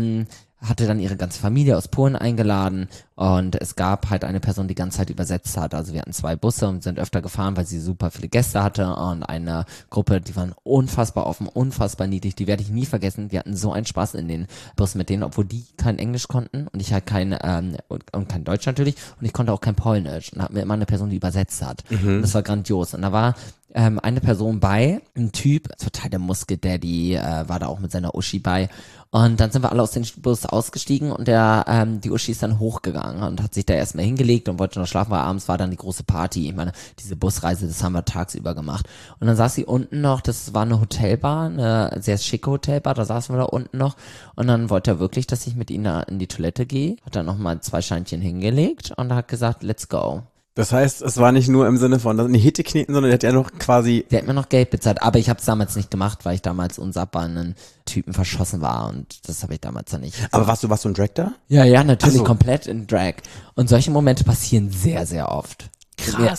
hatte dann ihre ganze Familie aus Polen eingeladen und es gab halt eine Person, die ganze Zeit übersetzt hat. Also wir hatten 2 Busse und sind öfter gefahren, weil sie super viele Gäste hatte und eine Gruppe, die waren unfassbar offen, unfassbar niedlich. Die werde ich nie vergessen. Wir hatten so einen Spaß in den Bussen mit denen, obwohl die kein Englisch konnten und ich halt kein kein Deutsch natürlich und ich konnte auch kein Polnisch und hatten wir immer eine Person, die übersetzt hat. Und das war grandios. Und da war eine Person bei, ein Typ, total der Muskel-Daddy, war da auch mit seiner Uschi bei. Und dann sind wir alle aus dem Bus ausgestiegen und die Uschi ist dann hochgegangen und hat sich da erstmal hingelegt und wollte noch schlafen, weil abends war dann die große Party. Ich meine, diese Busreise, das haben wir tagsüber gemacht. Und dann saß sie unten noch, das war eine Hotelbar, eine sehr schicke Hotelbar, da saßen wir da unten noch. Und dann wollte er wirklich, dass ich mit ihm da in die Toilette gehe. Hat dann nochmal 2 Scheinchen hingelegt und hat gesagt, let's go. Das heißt, es war nicht nur im Sinne von eine Hitte kneten, sondern der hat ja noch quasi... Der hat mir noch Geld bezahlt, aber ich habe es damals nicht gemacht, weil ich damals unsagbar einen Typen verschossen war und das habe ich damals dann nicht. Aber warst du ein Drag da? Ja, natürlich, Ach so. komplett in Drag. Und solche Momente passieren sehr, sehr oft. Krass.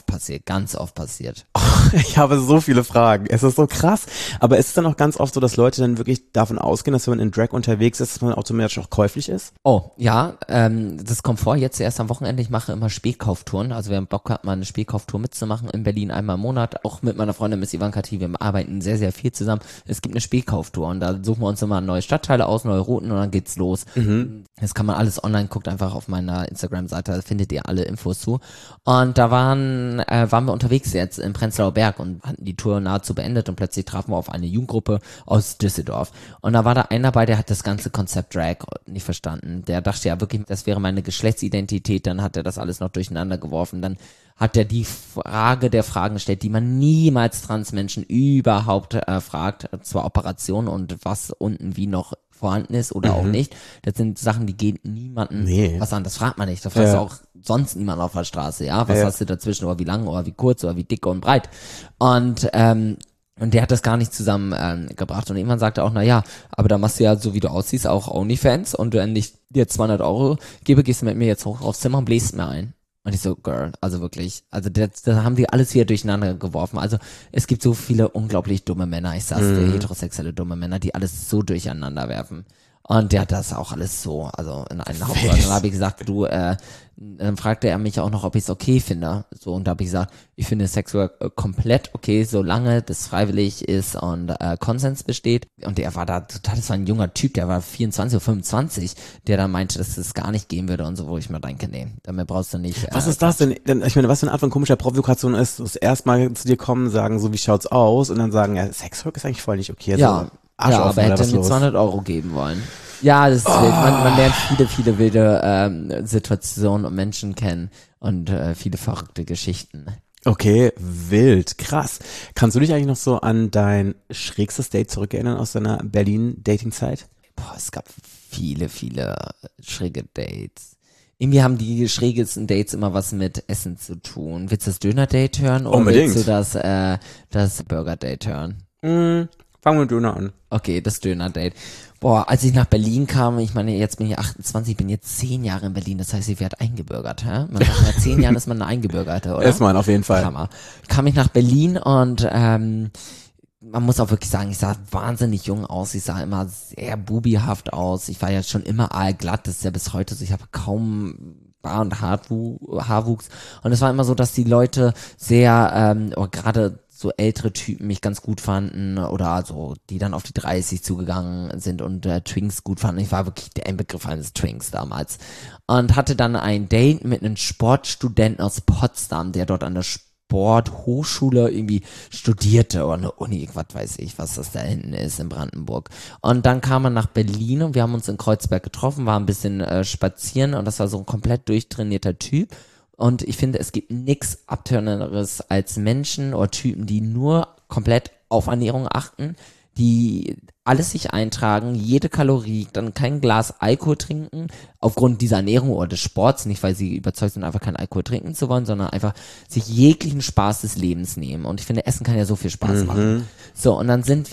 Ganz oft passiert. Ich habe so viele Fragen. Es ist so krass. Aber ist es dann auch ganz oft so, dass Leute dann wirklich davon ausgehen, dass wenn man in Drag unterwegs ist, dass man automatisch auch käuflich ist? Oh, ja, das kommt vor. Jetzt erst am Wochenende. Ich mache immer Spätkauftouren. Also wer Bock hat, mal eine Spätkauftour mitzumachen in Berlin einmal im Monat. Auch mit meiner Freundin Miss Ivanka T. Wir arbeiten sehr, sehr viel zusammen. Es gibt eine Spätkauftour und da suchen wir uns immer neue Stadtteile aus, neue Routen und dann geht's los. Das kann man alles online, guckt einfach auf meiner Instagram-Seite, da findet ihr alle Infos zu. Und da waren wir unterwegs jetzt in Prenzlauer Berg und hatten die Tour nahezu beendet und plötzlich trafen wir auf eine Jugendgruppe aus Düsseldorf. Und da war da einer dabei, der hat das ganze Konzept Drag nicht verstanden. Der dachte ja wirklich, das wäre meine Geschlechtsidentität, dann hat er das alles noch durcheinander geworfen. Dann hat er die Frage der Fragen gestellt, die man niemals Transmenschen überhaupt fragt, zwar Operationen und was unten wie noch vorhanden ist oder auch nicht. Das sind Sachen, die gehen niemanden was an. Das fragt man nicht. Das fragt auch sonst niemand auf der Straße. Ja, was hast du dazwischen? Oder wie lang? Oder wie kurz? Oder wie dick und breit? Und der hat das gar nicht zusammengebracht. Und irgendwann sagte er auch, na ja, aber da machst du ja, so wie du aussiehst, auch OnlyFans. Und wenn ich dir 200 € gebe, gehst du mit mir jetzt hoch aufs Zimmer und bläst mir ein. Und ich so, Girl, also wirklich, also da haben die alles wieder durcheinander geworfen. Also es gibt so viele unglaublich dumme Männer, ich sag's dir, heterosexuelle dumme Männer, die alles so durcheinander werfen. Und der hat das auch alles so, also in einen Haufen. Und dann habe ich gesagt, du, dann fragte er mich auch noch, ob ich es okay finde. So, und da habe ich gesagt, ich finde Sexwork komplett okay, solange das freiwillig ist und Konsens besteht. Und der war da total, das war ein junger Typ, der war 24 oder 25, der dann meinte, dass es gar nicht gehen würde und so, wo ich mir denke, nee, damit brauchst du nicht. Was ist das denn? Ich meine, was für eine Art von komischer Provokation ist, das erstmal zu dir kommen, sagen, so wie schaut's aus und dann sagen, ja, Sexwork ist eigentlich voll nicht okay. Also, ja, aber er hätte mir 200 € geben wollen. Ja, das ist wild. Man lernt viele wilde Situationen und Menschen kennen und viele verrückte Geschichten. Okay, wild, krass. Kannst du dich eigentlich noch so an dein schrägstes Date zurückerinnern aus deiner Berlin-Dating-Zeit? Boah, es gab viele schräge Dates. Irgendwie haben die schrägesten Dates immer was mit Essen zu tun. Willst du das Döner-Date hören oder Unbedingt. willst du das Burger-Date hören? Fangen wir mit Döner an. Okay, das Döner-Date. Boah, als ich nach Berlin kam, ich meine, jetzt bin ich 28, ich bin jetzt 10 Jahre in Berlin, das heißt, ich werde eingebürgert, hä? Man sagt, nach 10 Jahren ist man eine Eingebürgerte, oder? Erstmal, auf jeden Fall. Hammer. Kam ich nach Berlin und man muss auch wirklich sagen, ich sah wahnsinnig jung aus, ich sah immer sehr bubihaft aus, ich war ja schon immer aalglatt, das ist ja bis heute so, ich habe kaum Bar- und Haarwuchs und es war immer so, dass die Leute sehr, oder gerade so ältere Typen mich ganz gut fanden oder so, die dann auf die 30 zugegangen sind und Twinks gut fanden. Ich war wirklich der Inbegriff eines Twinks damals und hatte dann ein Date mit einem Sportstudenten aus Potsdam, der dort an der Sporthochschule irgendwie studierte oder eine Uni, was weiß ich, was das da hinten ist in Brandenburg. Und dann kam er nach Berlin und wir haben uns in Kreuzberg getroffen, waren ein bisschen spazieren und das war so ein komplett durchtrainierter Typ. Und ich finde, es gibt nichts Abtörneres als Menschen oder Typen, die nur komplett auf Ernährung achten, die alles sich eintragen, jede Kalorie, dann kein Glas Alkohol trinken, aufgrund dieser Ernährung oder des Sports, nicht weil sie überzeugt sind, einfach keinen Alkohol trinken zu wollen, sondern einfach sich jeglichen Spaß des Lebens nehmen. Und ich finde, Essen kann ja so viel Spaß machen. So, und dann waren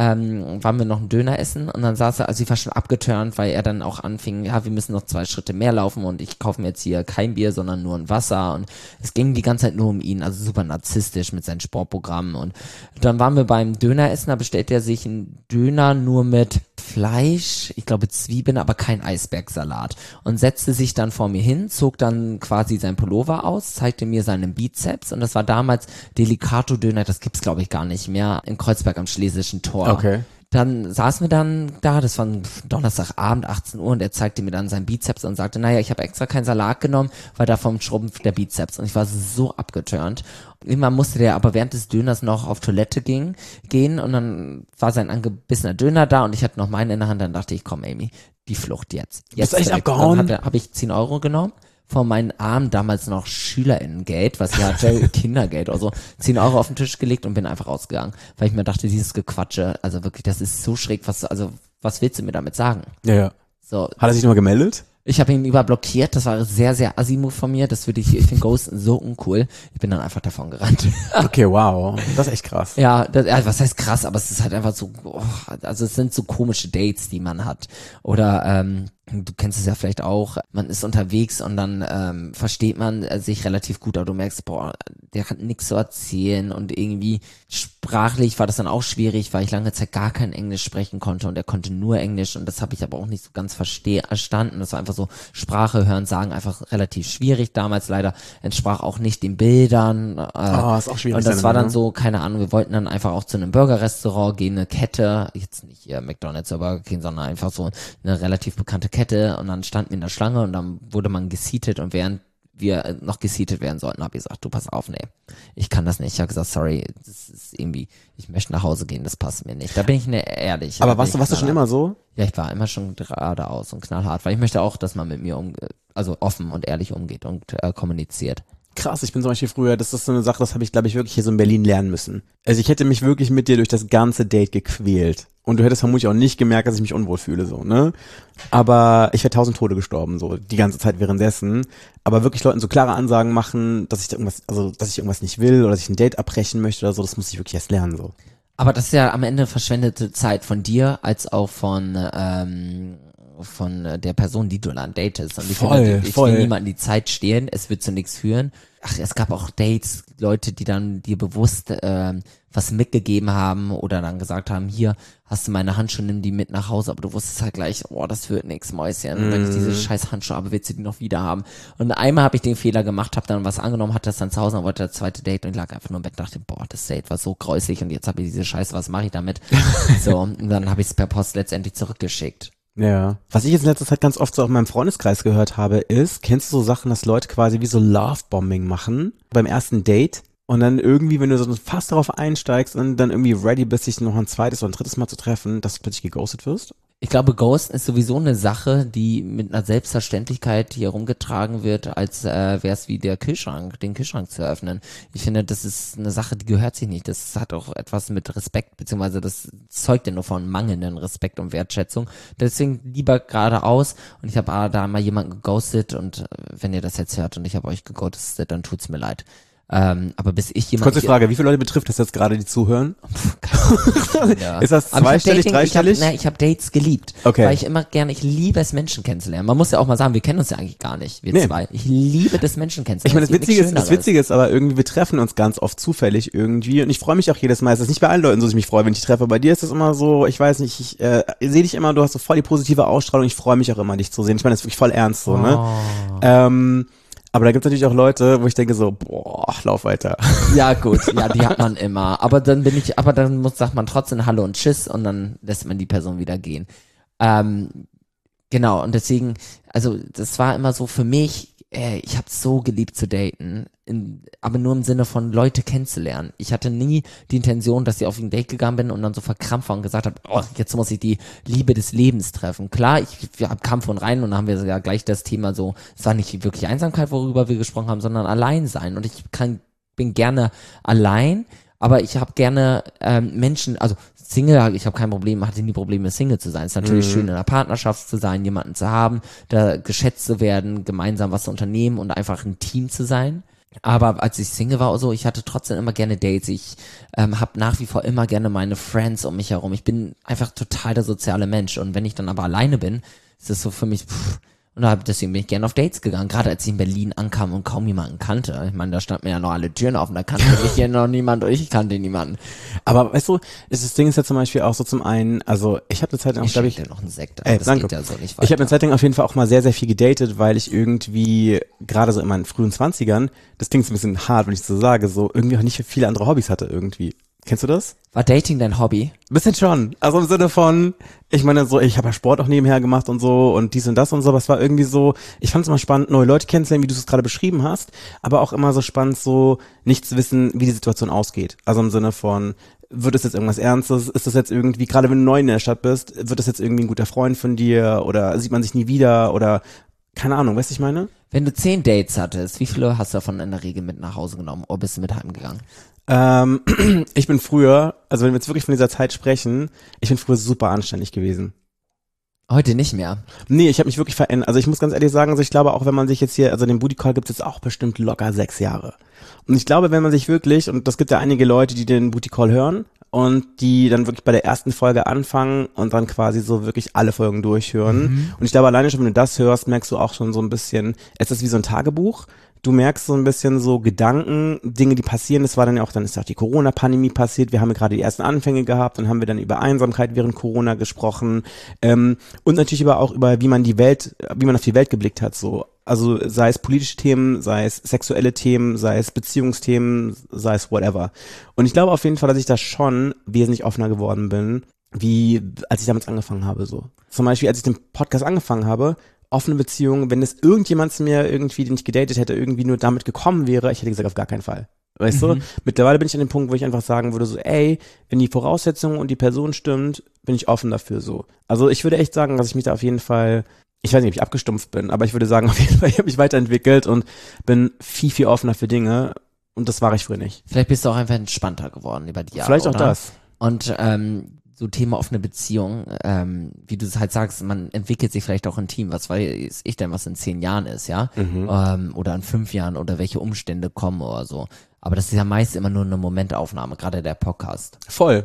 wir noch einen Döner essen und dann saß er, also ich war schon abgeturnt, weil er dann auch anfing, ja, wir müssen noch 2 Schritte mehr laufen und ich kaufe mir jetzt hier kein Bier, sondern nur ein Wasser und es ging die ganze Zeit nur um ihn, also super narzisstisch mit seinen Sportprogrammen und dann waren wir beim Döner essen, da bestellt er sich einen Döner nur mit Fleisch, ich glaube Zwiebeln, aber kein Eisbergsalat und setzte sich dann vor mir hin, zog dann quasi sein Pullover aus, zeigte mir seinen Bizeps und das war damals Delicato-Döner, das gibt's glaube ich gar nicht mehr, in Kreuzberg am Schlesischen Tor. Okay. Dann saßen wir dann da, das war ein Donnerstagabend, 18 Uhr und er zeigte mir dann seinen Bizeps und sagte, naja, ich habe extra keinen Salat genommen, weil davon schrumpft der Bizeps und ich war so abgeturnt. Immer musste der aber während des Döners noch auf Toilette gehen und dann war sein angebissener Döner da und ich hatte noch meinen in der Hand, dann dachte ich, komm Amy, die Flucht jetzt. Bist du echt direkt. abgehauen? Dann habe ich 10 Euro genommen. Von meinen Armen damals noch SchülerInnen-Geld, was ja hatte, Kindergeld oder so, 10 Euro auf den Tisch gelegt und bin einfach rausgegangen, weil ich mir dachte, dieses Gequatsche, also wirklich, das ist so schräg, was willst du mir damit sagen? Ja. So, Hat er sich nochmal gemeldet? ich habe ihn überblockiert, das war sehr, sehr assi-Move von mir, ich finde Ghosten so uncool, ich bin dann einfach davon gerannt. Okay, wow. Das ist echt krass. Ja, was heißt krass, aber es ist halt einfach so, also es sind so komische Dates, die man hat. Oder du kennst es ja vielleicht auch, man ist unterwegs und dann versteht man sich relativ gut, aber du merkst, boah, der hat nichts zu erzählen und irgendwie sprachlich war das dann auch schwierig, weil ich lange Zeit gar kein Englisch sprechen konnte und er konnte nur Englisch und das habe ich aber auch nicht so ganz verstanden. Das war einfach so Sprache, Hören, Sagen einfach relativ schwierig damals leider, entsprach auch nicht den Bildern. Ist auch schwierig. Und das war dann so, keine Ahnung, wir wollten dann einfach auch zu einem Burgerrestaurant gehen, eine Kette, jetzt nicht hier McDonald's oder Burger King, sondern einfach so eine relativ bekannte Kette und dann standen wir in der Schlange und dann wurde man gesietet und während wir noch gesietet werden sollten, habe ich gesagt, du pass auf, nee, ich kann das nicht. Ich habe gesagt, sorry, das ist irgendwie, ich möchte nach Hause gehen, das passt mir nicht. Da bin ich ehrlich. Aber warst du schon immer so? Ja, ich war immer schon geradeaus und knallhart, weil ich möchte auch, dass man mit mir also offen und ehrlich umgeht und kommuniziert. Krass, ich bin zum Beispiel früher, das ist so eine Sache, das habe ich, glaube ich, wirklich hier so in Berlin lernen müssen. Also ich hätte mich wirklich mit dir durch das ganze Date gequält. Und du hättest vermutlich auch nicht gemerkt, dass ich mich unwohl fühle, so, ne? Aber ich wäre 1000 Tode gestorben, so, die ganze Zeit währenddessen. Aber wirklich Leuten so klare Ansagen machen, dass ich irgendwas nicht will oder dass ich ein Date abbrechen möchte oder so, das muss ich wirklich erst lernen, so. Aber das ist ja am Ende verschwendete Zeit von dir, als auch von der Person, die du dann datest. Und ich will niemanden die Zeit stehlen, es wird zu nichts führen. Ach, es gab auch Dates, Leute, die dann dir bewusst was mitgegeben haben oder dann gesagt haben, hier, hast du meine Handschuhe, nimm die mit nach Hause, aber du wusstest halt gleich, oh, das wird nix, Mäuschen, wenn ich diese scheiß Handschuhe habe, willst du die noch wieder haben? Und einmal habe ich den Fehler gemacht, habe dann was angenommen, hatte das dann zu Hause, dann wollte das zweite Date und ich lag einfach nur im Bett und dachte, boah, das Date war so gräuslich und jetzt habe ich diese Scheiße, was mache ich damit? So, und dann habe ich es per Post letztendlich zurückgeschickt. Ja. Was ich jetzt in letzter Zeit ganz oft so auch in meinem Freundeskreis gehört habe, ist, kennst du so Sachen, dass Leute quasi wie so Lovebombing machen beim ersten Date und dann irgendwie, wenn du so fast darauf einsteigst und dann irgendwie ready bist, dich noch ein zweites oder ein drittes Mal zu treffen, dass du plötzlich geghostet wirst? Ich glaube, Ghosten ist sowieso eine Sache, die mit einer Selbstverständlichkeit hier rumgetragen wird, als wäre es wie den Kühlschrank zu öffnen. Ich finde, das ist eine Sache, die gehört sich nicht. Das hat auch etwas mit Respekt, beziehungsweise das zeugt ja nur von mangelnden Respekt und Wertschätzung. Deswegen lieber geradeaus. Und ich habe da mal jemanden geghostet und wenn ihr das jetzt hört und ich habe euch geghostet, dann tut's mir leid. Aber bis ich jemand... Kurze Frage, wie viele Leute betrifft das jetzt gerade, die zuhören? Ja. Ist das zweistellig, dreistellig? Ich habe Dates geliebt. Okay. Weil ich liebe es, Menschen kennenzulernen. Man muss ja auch mal sagen, wir kennen uns ja eigentlich gar nicht, wir zwei. Ich liebe das, Menschen kennenzulernen. Ich meine, das Witzige ist aber irgendwie, wir treffen uns ganz oft zufällig irgendwie und ich freue mich auch jedes Mal. Es ist nicht bei allen Leuten so, dass ich mich freue, wenn ich dich treffe. Bei dir ist das immer so, ich weiß nicht, ich sehe dich immer, du hast so voll die positive Ausstrahlung. Ich freue mich auch immer, dich zu sehen. Ich meine, das ist wirklich voll ernst so, ne? Aber da gibt's natürlich auch Leute, wo ich denke so, boah, lauf weiter. Ja, gut, ja, die hat man immer. Aber dann sagt man trotzdem Hallo und Tschüss und dann lässt man die Person wieder gehen. Genau, und deswegen, also das war immer so für mich, ich habe so geliebt zu daten, aber nur im Sinne von Leute kennenzulernen. Ich hatte nie die Intention, dass ich auf ein Date gegangen bin und dann so verkrampft war und gesagt habe, oh, jetzt muss ich die Liebe des Lebens treffen. Klar, wir kamen von rein und dann haben wir ja gleich das Thema so, es war nicht wirklich Einsamkeit, worüber wir gesprochen haben, sondern Alleinsein. Und ich bin gerne allein, aber ich habe gerne Menschen, also Single, ich habe kein Problem, hatte nie Probleme, Single zu sein. Es ist natürlich schön, in einer Partnerschaft zu sein, jemanden zu haben, da geschätzt zu werden, gemeinsam was zu unternehmen und einfach ein Team zu sein. Aber als ich Single war, so, ich hatte trotzdem immer gerne Dates. Ich habe nach wie vor immer gerne meine Friends um mich herum. Ich bin einfach total der soziale Mensch. Und wenn ich dann aber alleine bin, ist es so für mich, und deswegen bin ich gerne auf Dates gegangen, gerade als ich in Berlin ankam und kaum jemanden kannte. Ich meine, da standen mir ja noch alle Türen offen, da kannte mich hier noch niemand und ich kannte niemanden. Aber weißt du, das Ding ist ja zum Beispiel auch so zum einen, also ich habe eine Zeit lang, glaube ich, noch einen Sekt, aber das danke. geht ja so nicht weiter. Ich habe eine Zeit lang auf jeden Fall auch mal sehr, sehr viel gedatet, weil ich irgendwie, gerade so in meinen frühen 20ern, das klingt so ein bisschen hart, wenn ich so sage, so irgendwie auch nicht viele andere Hobbys hatte irgendwie. Kennst du das? War Dating dein Hobby? Bisschen schon. Also im Sinne von, ich meine so, ich habe ja Sport auch nebenher gemacht und so und dies und das und so, aber es war irgendwie so, ich fand es immer spannend, neue Leute kennenzulernen, wie du es gerade beschrieben hast, aber auch immer so spannend, so nicht zu wissen, wie die Situation ausgeht. Also im Sinne von, wird es jetzt irgendwas Ernstes? Ist das jetzt irgendwie, gerade wenn du neu in der Stadt bist, wird das jetzt irgendwie ein guter Freund von dir oder sieht man sich nie wieder oder keine Ahnung, weißt du, ich meine? Wenn du 10 Dates hattest, wie viele hast du davon in der Regel mit nach Hause genommen oder bist du mit heimgegangen? Ich bin früher, also wenn wir jetzt wirklich von dieser Zeit sprechen, ich bin früher super anständig gewesen. Heute nicht mehr. Nee, ich habe mich wirklich verändert. Also ich muss ganz ehrlich sagen, also ich glaube auch, wenn man sich jetzt hier, also den Booty Call gibt's jetzt auch bestimmt locker 6 Jahre. Und ich glaube, wenn man sich wirklich, und das gibt ja einige Leute, die den Booty Call hören und die dann wirklich bei der ersten Folge anfangen und dann quasi so wirklich alle Folgen durchhören. Und ich glaube, alleine schon, wenn du das hörst, merkst du auch schon so ein bisschen, es ist wie so ein Tagebuch. Du merkst so ein bisschen so Gedanken, Dinge, die passieren. Das war dann ja auch, dann ist auch die Corona-Pandemie passiert. Wir haben ja gerade die ersten Anfänge gehabt. Dann haben wir dann über Einsamkeit während Corona gesprochen. Und natürlich aber auch über, wie man auf die Welt geblickt hat, so. Also sei es politische Themen, sei es sexuelle Themen, sei es Beziehungsthemen, sei es whatever. Und ich glaube auf jeden Fall, dass ich da schon wesentlich offener geworden bin, wie als ich damals angefangen habe, so. Zum Beispiel, als ich den Podcast angefangen habe, offene Beziehung, wenn es irgendjemand zu mir irgendwie, den ich gedatet hätte, irgendwie nur damit gekommen wäre, ich hätte gesagt, auf gar keinen Fall. Weißt du? Mittlerweile bin ich an dem Punkt, wo ich einfach sagen würde, so, ey, wenn die Voraussetzungen und die Person stimmt, bin ich offen dafür, so. Also ich würde echt sagen, dass ich mich da auf jeden Fall, ich weiß nicht, ob ich abgestumpft bin, aber ich würde sagen, auf jeden Fall, ich habe mich weiterentwickelt und bin viel, viel offener für Dinge und das war ich früher nicht. Vielleicht bist du auch einfach entspannter geworden über die Jahre, Vielleicht auch oder? das. Und so Thema offene Beziehung, wie du es halt sagst, man entwickelt sich vielleicht auch ein Team, was weiß ich denn, was in 10 Jahren ist, ja? Oder in 5 Jahren oder welche Umstände kommen oder so. Aber das ist ja meist immer nur eine Momentaufnahme, gerade der Podcast. Voll.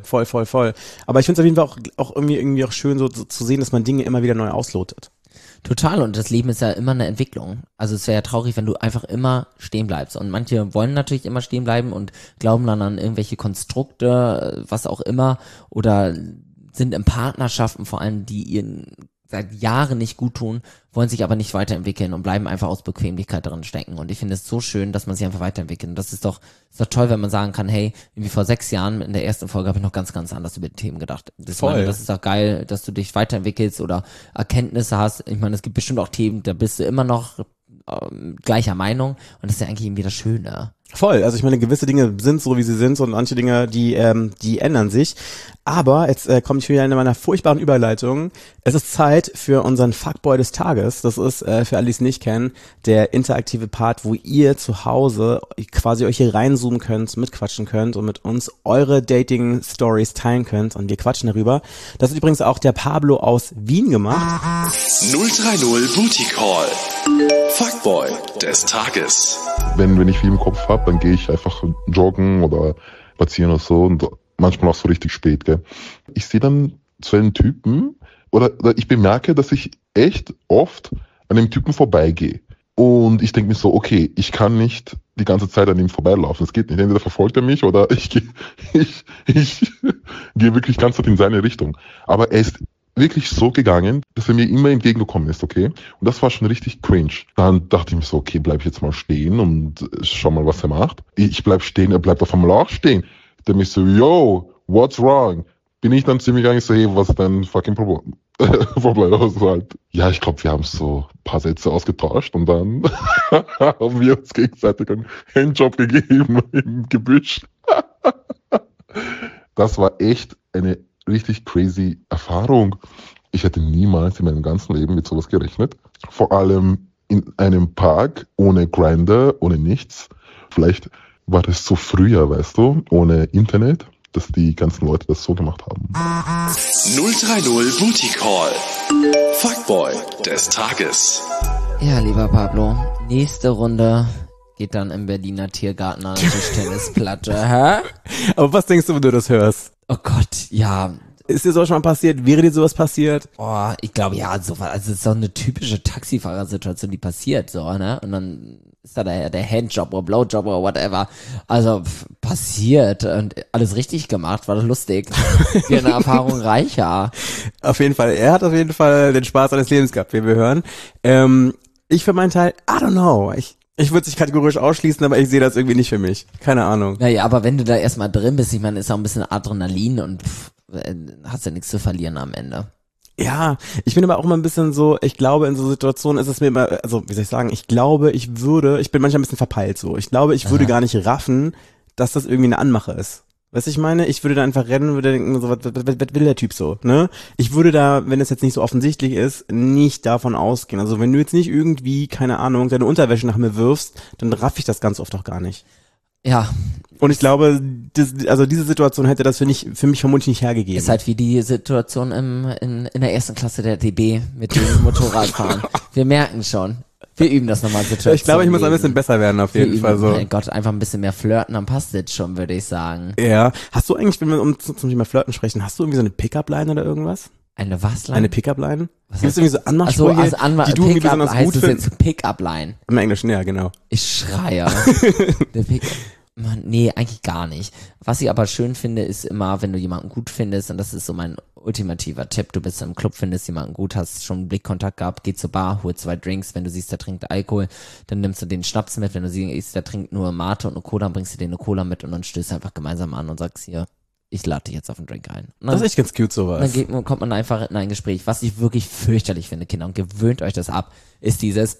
Aber ich finde es auf jeden Fall auch irgendwie auch schön, so zu sehen, dass man Dinge immer wieder neu auslotet. Total, und das Leben ist ja immer eine Entwicklung. Also es wäre ja traurig, wenn du einfach immer stehen bleibst. Und manche wollen natürlich immer stehen bleiben und glauben dann an irgendwelche Konstrukte, was auch immer, oder sind in Partnerschaften vor allem, die ihnen seit Jahren nicht gut tun, wollen sich aber nicht weiterentwickeln und bleiben einfach aus Bequemlichkeit drin stecken. Und ich finde es so schön, dass man sich einfach weiterentwickelt. Und das ist doch toll, wenn man sagen kann, hey, wie vor 6 Jahren in der ersten Folge habe ich noch ganz, ganz anders über die Themen gedacht. Das ist doch geil, dass du dich weiterentwickelst oder Erkenntnisse hast. Ich meine, es gibt bestimmt auch Themen, da bist du immer noch gleicher Meinung und das ist ja eigentlich irgendwie das Schöne. Voll, also ich meine, gewisse Dinge sind so, wie sie sind und manche Dinge, die ändern sich. Aber jetzt komme ich wieder in meiner furchtbaren Überleitung. Es ist Zeit für unseren Fuckboy des Tages. Das ist, für alle, die es nicht kennen, der interaktive Part, wo ihr zu Hause quasi euch hier reinzoomen könnt, mitquatschen könnt und mit uns eure Dating-Stories teilen könnt und wir quatschen darüber. Das hat übrigens auch der Pablo aus Wien gemacht. 030 Booty Call. Fuckboy des Tages. Wenn ich viel im Kopf habe, dann gehe ich einfach joggen oder spazieren oder so und manchmal auch so richtig spät, gell. Ich sehe dann so einen Typen oder ich bemerke, dass ich echt oft an dem Typen vorbeigehe. Und ich denke mir so, okay, ich kann nicht die ganze Zeit an ihm vorbeilaufen. Das geht nicht. Entweder verfolgt er mich oder ich gehe wirklich ganz in seine Richtung. Aber er ist wirklich so gegangen, dass er mir immer entgegengekommen ist, okay? Und das war schon richtig cringe. Dann dachte ich mir so, okay, bleib ich jetzt mal stehen und schau mal, was er macht. Ich bleib stehen, er bleibt auf einmal auch stehen. Der mich so, yo, what's wrong? bin ich dann ziemlich eigentlich so, hey, was ist dein fucking Problem? Also halt, ja, ich glaube, wir haben so ein paar Sätze ausgetauscht und dann haben wir uns gegenseitig einen Handjob gegeben im Gebüsch. Das war echt eine richtig crazy Erfahrung. Ich hätte niemals in meinem ganzen Leben mit sowas gerechnet. Vor allem in einem Park, ohne Grindr, ohne nichts. Vielleicht war das so früher, weißt du, ohne Internet, dass die ganzen Leute das so gemacht haben. 030 Booty Call. Fuckboy des Tages. Ja, lieber Pablo, nächste Runde geht dann im Berliner Tiergarten an der Tischtennisplatte. Hä? Aber was denkst du, wenn du das hörst? Oh Gott, ja. Ist dir sowas schon mal passiert? Wäre dir sowas passiert? Oh, ich glaube, ja, so, also es ist doch eine typische Taxifahrersituation, die passiert, so, ne? Und dann ist da der Handjob oder Blowjob oder whatever. Also, passiert und alles richtig gemacht, war doch lustig. Wie eine Erfahrung reicher. Auf jeden Fall, er hat auf jeden Fall den Spaß seines Lebens gehabt, wie wir hören. Ich für meinen Teil, I don't know, ich würde sich kategorisch ausschließen, aber ich sehe das irgendwie nicht für mich. Keine Ahnung. Naja, aber wenn du da erstmal drin bist, ich meine, ist auch ein bisschen Adrenalin und hast ja nichts zu verlieren am Ende. Ja, ich bin aber auch immer ein bisschen so, ich glaube, in so Situationen ist es mir immer, also wie soll ich sagen, ich glaube, ich bin manchmal ein bisschen verpeilt so. Ich glaube, ich würde gar nicht raffen, dass das irgendwie eine Anmache ist. Weißt du, ich meine, ich würde da einfach rennen, würde denken, so, was will der Typ so, ne? Ich würde da, wenn es jetzt nicht so offensichtlich ist, nicht davon ausgehen. Also wenn du jetzt nicht irgendwie, keine Ahnung, deine Unterwäsche nach mir wirfst, dann raff ich das ganz oft auch gar nicht. Ja. Und ich glaube, diese Situation hätte das für mich vermutlich nicht hergegeben. Ist halt wie die Situation in der ersten Klasse der DB mit dem Motorradfahren. Wir merken schon. Wir üben das nochmal Situation. Ich glaube, ich muss ein bisschen besser werden auf jeden Fall so. Mein Gott, einfach ein bisschen mehr flirten, dann passt das schon, würde ich sagen. Ja. Hast du eigentlich, wenn wir zum Thema Flirten sprechen, hast du irgendwie so eine Pickup-Line oder irgendwas? Eine was Line? Eine Pickup-Line? Was Gibt es irgendwie so Anmachsprüche, also die du irgendwie besonders heißt gut es findest? jetzt Pickup-Line? Im Englischen, ja, genau. Ich schreie. Der Pickup. Mann, nee, eigentlich gar nicht. Was ich aber schön finde, ist immer, wenn du jemanden gut findest, und das ist so mein ultimativer Tipp, du bist im Club, findest jemanden gut, hast schon einen Blickkontakt gehabt, geh zur Bar, hol 2 Drinks, wenn du siehst, der trinkt Alkohol, dann nimmst du den Schnaps mit, wenn du siehst, der trinkt nur Mate und eine Cola, dann bringst du dir eine Cola mit und dann stößt du einfach gemeinsam an und sagst hier, ich lade dich jetzt auf einen Drink ein. Und Das ist echt ganz cute sowas. dann kommt man einfach in ein Gespräch. Was ich wirklich fürchterlich finde, Kinder, und gewöhnt euch das ab, ist dieses,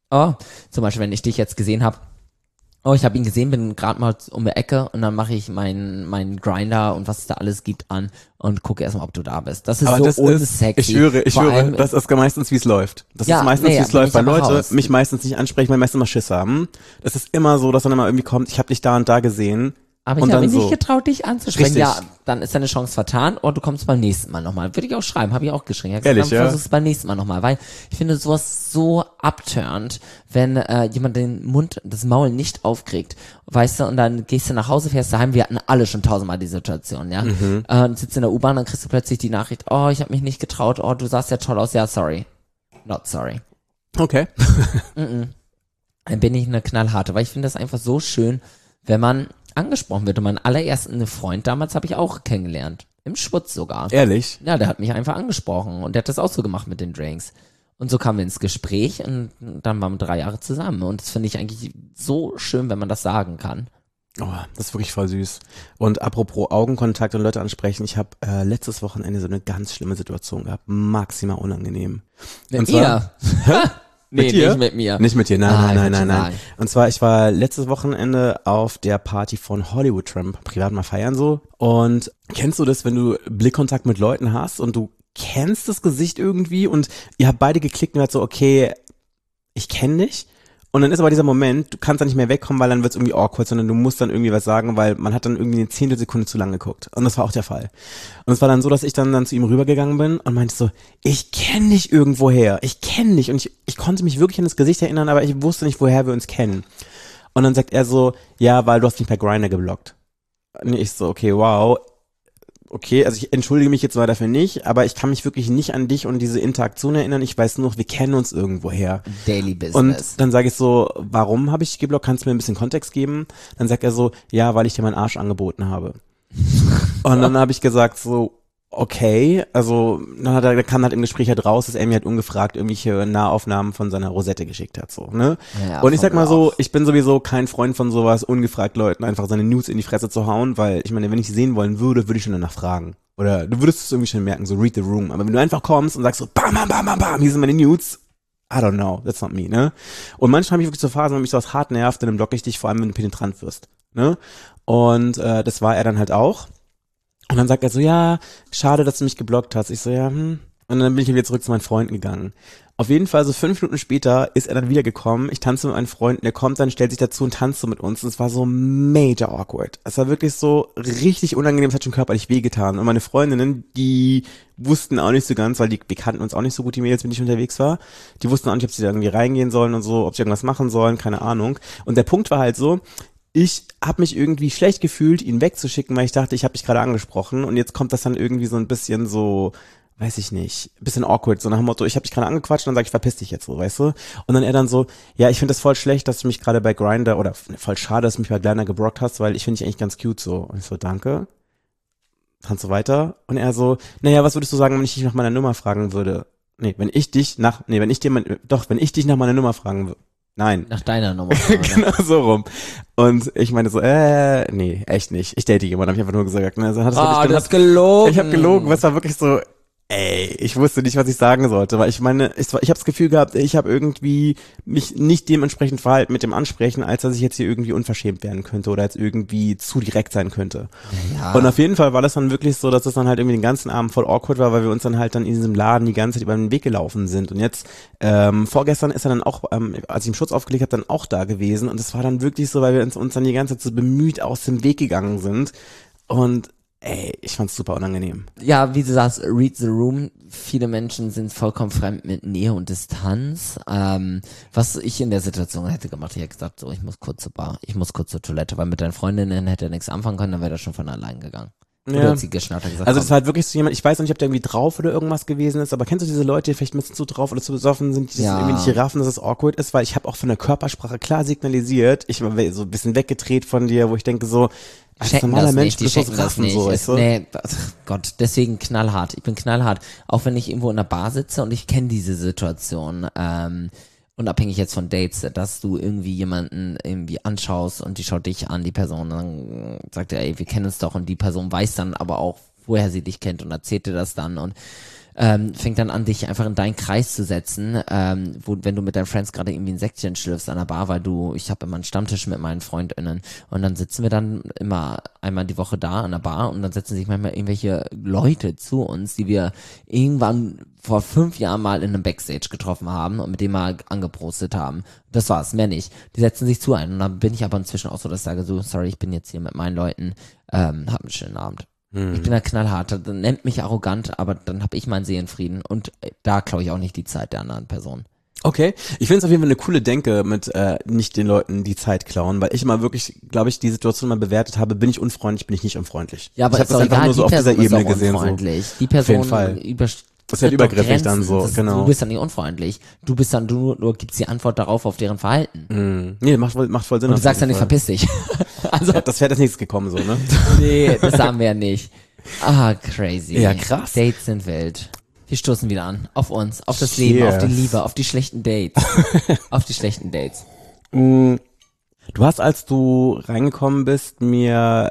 zum Beispiel, wenn ich dich jetzt gesehen habe, ich habe ihn gesehen, bin gerade mal um die Ecke und dann mache ich meinen Grinder und was es da alles gibt an und gucke erstmal, ob du da bist. Das ist aber so unsexy. Ich höre, das ist meistens, wie es läuft. Das ist meistens, wie es läuft, weil Leute mich meistens nicht ansprechen, weil meistens immer Schiss haben. Das ist immer so, dass dann immer irgendwie kommt, ich habe dich da und da gesehen. Aber ich habe mich nicht getraut, dich anzusprechen. Richtig. Ja, dann ist deine Chance vertan und du kommst beim nächsten Mal nochmal. Würde ich auch schreiben, habe ich auch geschrieben. Ich ehrlich, ja? Versuch's beim nächsten Mal nochmal, weil ich finde sowas so abturnt, wenn jemand das Maul nicht aufkriegt, weißt du, und dann gehst du nach Hause, fährst daheim, wir hatten alle schon 1000-mal die Situation, ja. Und sitzt in der U-Bahn, dann kriegst du plötzlich die Nachricht, ich habe mich nicht getraut, du sahst ja toll aus, ja, sorry. Not sorry. Okay. Dann bin ich eine knallharte, weil ich finde das einfach so schön, wenn man angesprochen wird. Und meinen allerersten Freund damals habe ich auch kennengelernt. Im Schwutz sogar. Ehrlich? Ja, der hat mich einfach angesprochen und der hat das auch so gemacht mit den Drinks. Und so kamen wir ins Gespräch und dann waren wir 3 Jahre zusammen. Und das finde ich eigentlich so schön, wenn man das sagen kann. Oh, das ist wirklich voll süß. Und apropos Augenkontakt und Leute ansprechen, ich habe letztes Wochenende so eine ganz schlimme Situation gehabt. Maximal unangenehm. Mit mir? Nee, nicht mit mir. Nicht mit dir, nein. Und zwar, ich war letztes Wochenende auf der Party von Hollywood Tramp, privat mal feiern so. Und kennst du das, wenn du Blickkontakt mit Leuten hast und du kennst das Gesicht irgendwie und ihr habt beide geklickt und hört so, okay, ich kenne dich. Und dann ist aber dieser Moment, du kannst da nicht mehr wegkommen, weil dann wird es irgendwie awkward, sondern du musst dann irgendwie was sagen, weil man hat dann irgendwie eine Zehntelsekunde zu lang geguckt. Und das war auch der Fall. Und es war dann so, dass ich dann zu ihm rübergegangen bin und meinte so, ich kenne dich irgendwoher, ich kenne dich. Und ich konnte mich wirklich an das Gesicht erinnern, aber ich wusste nicht, woher wir uns kennen. Und dann sagt er so, ja, weil du hast mich per Grindr geblockt. Und ich so, okay, wow. Okay, also ich entschuldige mich jetzt mal dafür nicht, aber ich kann mich wirklich nicht an dich und diese Interaktion erinnern. Ich weiß nur, wir kennen uns irgendwoher. Daily Business. Und dann sage ich so, warum habe ich dich geblockt? Kannst du mir ein bisschen Kontext geben? Dann sagt er so, ja, weil ich dir meinen Arsch angeboten habe. Und dann habe ich gesagt so, okay, also da kam halt im Gespräch halt raus, dass Amy halt ungefragt irgendwelche Nahaufnahmen von seiner Rosette geschickt hat, so, ne? Ja, Und ich sag mal so, auf. ich bin sowieso kein Freund von sowas, ungefragt Leuten einfach seine Nudes in die Fresse zu hauen, weil ich meine, wenn ich sie sehen wollen würde, würde ich schon danach fragen. Oder du würdest es irgendwie schon merken, so read the room. Aber wenn du einfach kommst und sagst so, bam, bam, bam, bam, bam, hier sind meine Nudes, I don't know, that's not me, ne? Und manchmal habe ich wirklich so Phasen, wenn mich sowas hart nervt, dann block ich dich, vor allem wenn du penetrant wirst, ne? Und das war er dann halt auch. Und dann sagt er so, ja, schade, dass du mich geblockt hast. Ich so, ja, Und dann bin ich wieder zurück zu meinen Freunden gegangen. Auf jeden Fall, so 5 Minuten später ist er dann wieder gekommen. Ich tanze mit meinen Freunden. Er kommt dann, stellt sich dazu und tanzt so mit uns. Und es war so major awkward. Es war wirklich so richtig unangenehm. Es hat schon körperlich wehgetan. Und meine Freundinnen, die wussten auch nicht so ganz, weil wir kannten uns auch nicht so gut, die Mädels, wenn ich unterwegs war. Die wussten auch nicht, ob sie da irgendwie reingehen sollen und so, ob sie irgendwas machen sollen, keine Ahnung. Und der Punkt war halt so, ich habe mich irgendwie schlecht gefühlt, ihn wegzuschicken, weil ich dachte, ich habe dich gerade angesprochen und jetzt kommt das dann irgendwie so ein bisschen so, weiß ich nicht, ein bisschen awkward, so nach dem Motto, ich habe dich gerade angequatscht und dann sag ich, verpiss dich jetzt so, weißt du? Und dann er dann so, ja, ich finde das voll schlecht, dass du mich gerade bei Grindr oder voll schade, dass du mich bei Grindr geblockt hast, weil ich finde dich eigentlich ganz cute so. Und ich so, danke. Tanzt so weiter. Und er so, naja, was würdest du sagen, wenn ich dich nach meiner Nummer fragen würde? Wenn ich dich nach meiner Nummer fragen würde. Nein. Nach deiner Nummer. Genau so rum. Und ich meine so, nee, echt nicht. Ich date jemanden, habe ich einfach nur gesagt. Ne? Also, du hast gelogen. Ich habe gelogen, was war wirklich so, ich wusste nicht, was ich sagen sollte, weil ich meine, ich habe das Gefühl gehabt, ich habe irgendwie mich nicht dementsprechend verhalten mit dem Ansprechen, als dass ich jetzt hier irgendwie unverschämt werden könnte oder jetzt irgendwie zu direkt sein könnte. Ja. Und auf jeden Fall war das dann wirklich so, dass es dann halt irgendwie den ganzen Abend voll awkward war, weil wir uns dann halt dann in diesem Laden die ganze Zeit über den Weg gelaufen sind. Und jetzt, vorgestern ist er dann auch, als ich ihm Schutz aufgelegt habe, dann auch da gewesen. Und es war dann wirklich so, weil wir uns dann die ganze Zeit so bemüht aus dem Weg gegangen sind. Und ich fand's super unangenehm. Ja, wie du sagst, read the room. Viele Menschen sind vollkommen fremd mit Nähe und Distanz. Was ich in der Situation hätte gemacht, ich hätte gesagt, so, ich muss kurz zur Bar, ich muss kurz zur Toilette, weil mit deinen Freundinnen hätte er nichts anfangen können, dann wäre er schon von allein gegangen. Oder hat sie geschnappt und gesagt, also das war halt wirklich so jemand, ich weiß noch nicht, ob der irgendwie drauf oder irgendwas gewesen ist, aber kennst du diese Leute, die vielleicht ein bisschen zu drauf oder zu besoffen sind, die das irgendwie nicht raffen, dass es awkward ist, weil ich habe auch von der Körpersprache klar signalisiert, ich war so ein bisschen weggedreht von dir, wo ich denke so, als normaler Mensch bist du raffen, so, weißt du? Nee, Gott, deswegen knallhart. Ich bin knallhart. Auch wenn ich irgendwo in der Bar sitze und ich kenne diese Situation, unabhängig jetzt von Dates, dass du irgendwie jemanden irgendwie anschaust und die schaut dich an, die Person, und dann sagt er, ey, wir kennen uns doch, und die Person weiß dann aber auch, woher sie dich kennt und erzählt dir das dann und fängt dann an, dich einfach in deinen Kreis zu setzen, wenn du mit deinen Friends gerade irgendwie ein Säckchen schlürfst an der Bar, weil ich habe immer einen Stammtisch mit meinen FreundInnen und dann sitzen wir dann immer einmal die Woche da an der Bar und dann setzen sich manchmal irgendwelche Leute zu uns, die wir irgendwann vor 5 Jahren mal in einem Backstage getroffen haben und mit dem mal angeprostet haben. Das war's, mehr nicht. Die setzen sich zu ein und dann bin ich aber inzwischen auch so, dass ich sage so, sorry, ich bin jetzt hier mit meinen Leuten, hab einen schönen Abend. Ich bin da knallhart, dann nennt mich arrogant, aber dann habe ich meinen Seelenfrieden und da klaue ich auch nicht die Zeit der anderen Person. Okay, ich finde es auf jeden Fall eine coole Denke mit nicht den Leuten die Zeit klauen, weil ich immer wirklich, glaube ich, die Situation mal bewertet habe, bin ich unfreundlich, bin ich nicht unfreundlich. Ja, aber ich habe das einfach nur so auf dieser Ebene gesehen. So. Die Person auf jeden Fall. Das wird übergriffig dann so, genau. Du bist dann nicht unfreundlich. Du gibst die Antwort darauf auf deren Verhalten. Nee, macht voll Sinn. Und du sagst dann nicht, verpiss dich. Also, das wäre das nächste gekommen, so, ne? Nee, das haben wir ja nicht. Ah, crazy. Ja, krass. Dates sind wild. Wir stoßen wieder an. Auf uns, auf das Leben, auf die Liebe, auf die schlechten Dates. Auf die schlechten Dates. Du hast, als du reingekommen bist, mir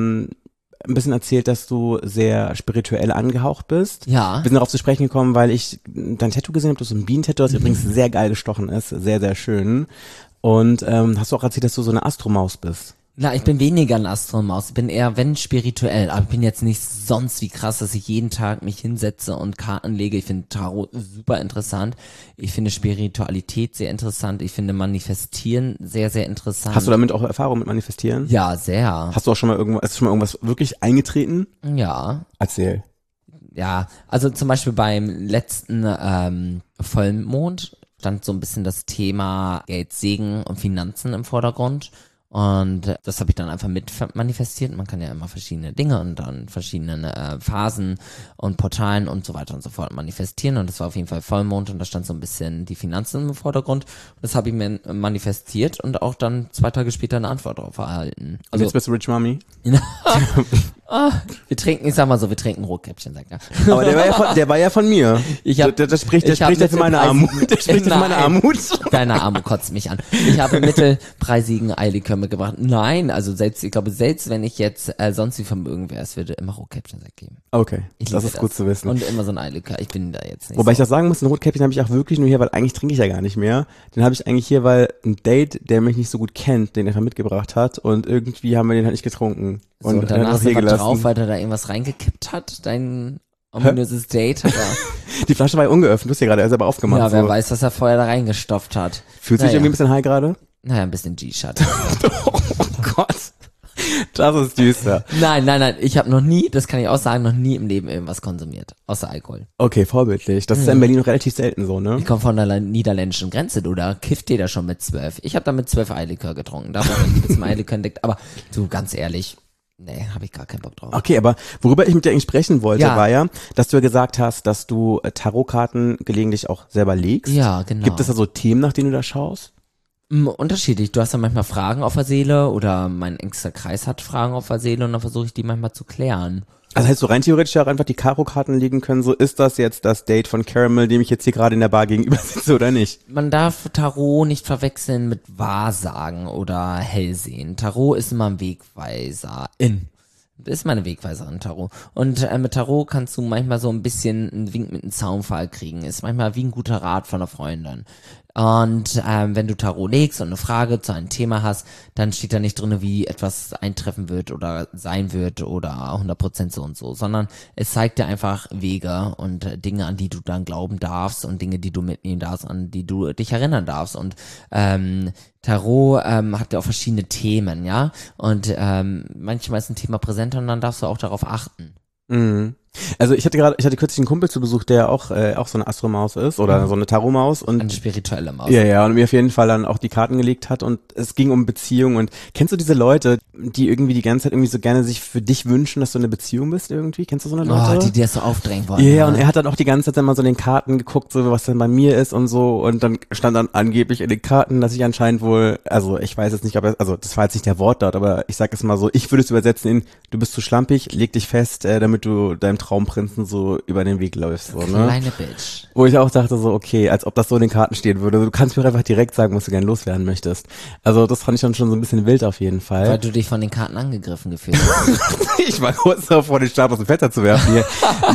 ein bisschen erzählt, dass du sehr spirituell angehaucht bist. Ja. Wir sind darauf zu sprechen gekommen, weil ich dein Tattoo gesehen habe, das ist so ein Bienentattoo, das übrigens sehr geil gestochen ist, sehr, sehr schön. Und hast du auch erzählt, dass du so eine Astromaus bist. Na, ich bin weniger ein Astromaus. Ich bin eher, wenn, spirituell. Aber ich bin jetzt nicht sonst wie krass, dass ich jeden Tag mich hinsetze und Karten lege. Ich finde Tarot super interessant. Ich finde Spiritualität sehr interessant. Ich finde Manifestieren sehr, sehr interessant. Hast du damit auch Erfahrung mit Manifestieren? Ja, sehr. Hast du auch schon mal irgendwas wirklich eingetreten? Ja. Erzähl. Ja, also zum Beispiel beim letzten Vollmond stand so ein bisschen das Thema Geld, Segen und Finanzen im Vordergrund. Und das habe ich dann einfach mit manifestiert. Man kann ja immer verschiedene Dinge und dann verschiedenen Phasen und Portalen und so weiter und so fort manifestieren. Und das war auf jeden Fall Vollmond und da stand so ein bisschen die Finanzen im Vordergrund. Das habe ich mir manifestiert und auch dann 2 Tage später eine Antwort darauf erhalten. Also jetzt bist du Rich Mommy? Wir trinken, ich sag mal so, wir trinken Rotkäppchen, sagt er. Aber der war ja von mir. Das spricht ja für meine Armut. Der spricht für meine Armut. Deine Armut kotzt mich an. Ich habe mittelpreisigen Eilikör mitgebracht. Nein, also ich glaube, selbst wenn ich jetzt sonst wie vermögen wäre, es würde immer Rotkäppchen-Sekt geben. Okay, Ich das liebe ist gut zu wissen. Und immer so ein Eilikör. Ich bin da jetzt nicht Wobei ich so. das sagen muss, ein Rotkäppchen habe ich auch wirklich nur hier, weil eigentlich trinke ich ja gar nicht mehr. Den habe ich eigentlich hier, weil ein Date, der mich nicht so gut kennt, den er mitgebracht hat und irgendwie haben wir den halt nicht getrunken. So, und dann danach einfach hier sind wir gelassen. drauf, weil er da irgendwas reingekippt hat, dein ominöses Date. Hat er, Die Flasche war ja ungeöffnet, du hast ja gerade selber aufgemacht. ja, wer so. weiß, was er vorher da reingestopft hat. Fühlt sich irgendwie ein bisschen high gerade? Naja, ein bisschen G-Shot. Oh Gott, das ist düster. Nein, ich habe noch nie, das kann ich auch sagen, noch nie im Leben irgendwas konsumiert, außer Alkohol. Okay, vorbildlich. Das ist ja in Berlin noch relativ selten so, ne? Ich komme von der niederländischen Grenze, du, da kifft jeder schon mit 12. Ich habe da mit 12 Eilikör getrunken, da habe ich ein bisschen Eilikör entdeckt, aber du, ganz ehrlich, nee, habe ich gar keinen Bock drauf. Okay, aber worüber ich mit dir eigentlich sprechen wollte, Ja. war ja, dass du ja gesagt hast, dass du Tarotkarten gelegentlich auch selber legst. Ja, genau. Gibt es da so Themen, nach denen du da schaust? Unterschiedlich. Du hast ja manchmal Fragen auf der Seele oder mein engster Kreis hat Fragen auf der Seele und dann versuche ich die manchmal zu klären. Also hättest du rein theoretisch ja auch einfach die Karo-Karten legen können, so ist das jetzt das Date von Caramel, dem ich jetzt hier gerade in der Bar gegenüber sitze oder nicht? Man darf Tarot nicht verwechseln mit Wahrsagen oder Hellsehen. Tarot ist immer ein Wegweiserin. Ist meine Wegweiserin, Tarot. Und mit Tarot kannst du manchmal so ein bisschen einen Wink mit einem Zaunpfahl kriegen. Ist manchmal wie ein guter Rat von einer Freundin. Und wenn du Tarot legst und eine Frage zu einem Thema hast, dann steht da nicht drin, wie etwas eintreffen wird oder sein wird oder 100% so und so, sondern es zeigt dir einfach Wege und Dinge, an die du dann glauben darfst und Dinge, die du mitnehmen darfst, an die du dich erinnern darfst. Und Tarot hat ja auch verschiedene Themen, ja. Und manchmal ist ein Thema präsenter und dann darfst du auch darauf achten. Mhm. Also ich hatte kürzlich einen Kumpel zu Besuch, der auch so eine Astromaus ist oder so eine Tarotmaus und Eine spirituelle Maus. ja, und mir auf jeden Fall dann auch die Karten gelegt hat und es ging um Beziehung und kennst du diese Leute, die irgendwie die ganze Zeit irgendwie so gerne sich für dich wünschen, dass du in einer Beziehung bist irgendwie? Kennst du so eine Leute? Oh, die dir so aufdrängen wollen. Ja, und er hat dann auch die ganze Zeit dann mal so in den Karten geguckt, so was denn bei mir ist und so und dann stand dann angeblich in den Karten, dass ich anscheinend wohl, also ich weiß jetzt nicht, also das war jetzt nicht der Wortlaut, aber ich sag es mal so, ich würde es übersetzen in, du bist zu schlampig, leg dich fest, damit du deinem Traumprinzen so über den Weg läufst, so, ne? Kleine Bitch. Wo ich auch dachte so, okay, als ob das so in den Karten stehen würde. Du kannst mir auch einfach direkt sagen, was du gerne loswerden möchtest. Also das fand ich dann schon so ein bisschen wild auf jeden Weil Fall. du dich von den Karten angegriffen gefühlt hast. Ich war kurz davor, den Stab aus dem Fenster zu werfen hier.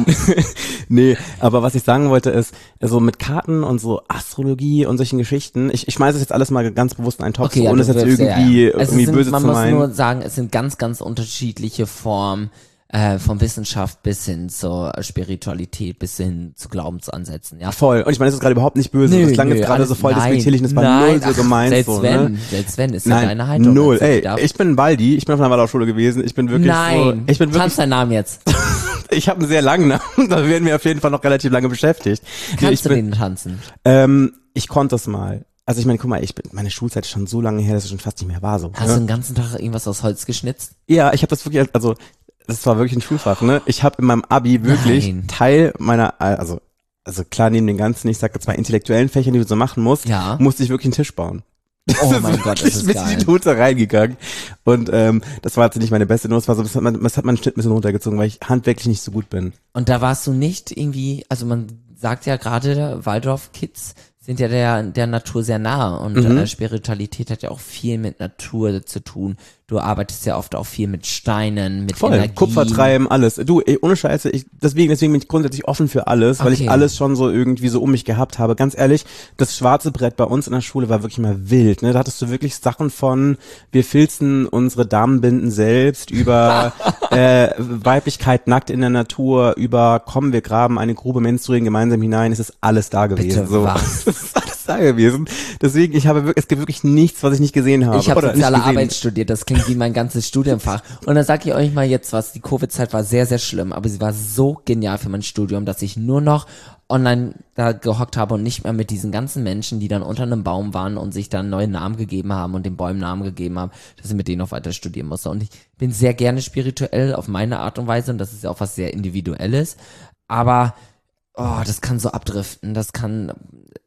Nee, aber was ich sagen wollte ist, so mit Karten und so Astrologie und solchen Geschichten, ich schmeiße es jetzt alles mal ganz bewusst in einen Topf, Okay, ja, ohne es du jetzt wirfst, irgendwie, ja. irgendwie böse man zu muss meinen. nur sagen, es sind ganz, ganz unterschiedliche Formen von Wissenschaft bis hin zur Spiritualität, bis hin zu Glaubensansätzen, ja. Voll. Und ich meine, das ist gerade überhaupt nicht böse. Das klang jetzt gerade so voll despektierlich und das war null so gemeint. Selbst so, wenn, ne? selbst wenn, ist ja Nein, deine Haltung. null. dazu. Ey, Darf- ich bin Waldi, ich bin auf einer Waldorfschule gewesen, ich bin wirklich Nein, so, ich bin wirklich, kannst deinen Namen jetzt. ich habe einen sehr langen Namen, da werden wir auf jeden Fall noch relativ lange beschäftigt. Nee, Kannst ich du bin, den tanzen? ich konnte es mal. Also ich meine, guck mal, meine Schulzeit ist schon so lange her, dass es schon fast nicht mehr war so. Hast ne? du den ganzen Tag irgendwas aus Holz geschnitzt? Ja, ich habe das wirklich, also das war wirklich ein Schulfach, ne? Ich habe in meinem Abi wirklich Nein. Teil meiner, also klar neben den ganzen, ich sag jetzt mal intellektuellen Fächern, die du so machen musst, Ja. musste ich wirklich einen Tisch bauen. Oh mein Gott, das Ich ist bin in geil. die Note reingegangen und das war jetzt nicht meine beste Note, das war so, das hat man einen Schnitt ein bisschen runtergezogen, weil ich handwerklich nicht so gut bin. Und da warst du nicht irgendwie, also man sagt ja gerade, Waldorf-Kids sind ja der Natur sehr nahe und Spiritualität hat ja auch viel mit Natur zu tun. Du arbeitest ja oft auch viel mit Steinen, mit Voll, Energie. Kupfer treiben, alles. Du, ey, ohne Scheiße, deswegen bin ich grundsätzlich offen für alles, weil Okay. ich alles schon so irgendwie so um mich gehabt habe. Ganz ehrlich, das schwarze Brett bei uns in der Schule war wirklich mal wild, ne? Da hattest du wirklich Sachen von, wir filzen unsere Damenbinden selbst, über Weiblichkeit nackt in der Natur, über, komm, wir graben eine Grube, menstruieren gemeinsam hinein, es ist alles da gewesen. Bitte, so. was? Es ist alles da gewesen. Deswegen, es gibt wirklich nichts, was ich nicht gesehen habe. Ich habe Oder nicht soziale gesehen. Arbeit studiert, das klingt wie mein ganzes Studienfach. Und dann sag ich euch mal jetzt was, die Covid-Zeit war sehr, sehr schlimm, aber sie war so genial für mein Studium, dass ich nur noch online da gehockt habe und nicht mehr mit diesen ganzen Menschen, die dann unter einem Baum waren und sich dann neue Namen gegeben haben und den Bäumen Namen gegeben haben, dass ich mit denen noch weiter studieren musste. Und ich bin sehr gerne spirituell auf meine Art und Weise und das ist ja auch was sehr Individuelles, aber das kann so abdriften, das kann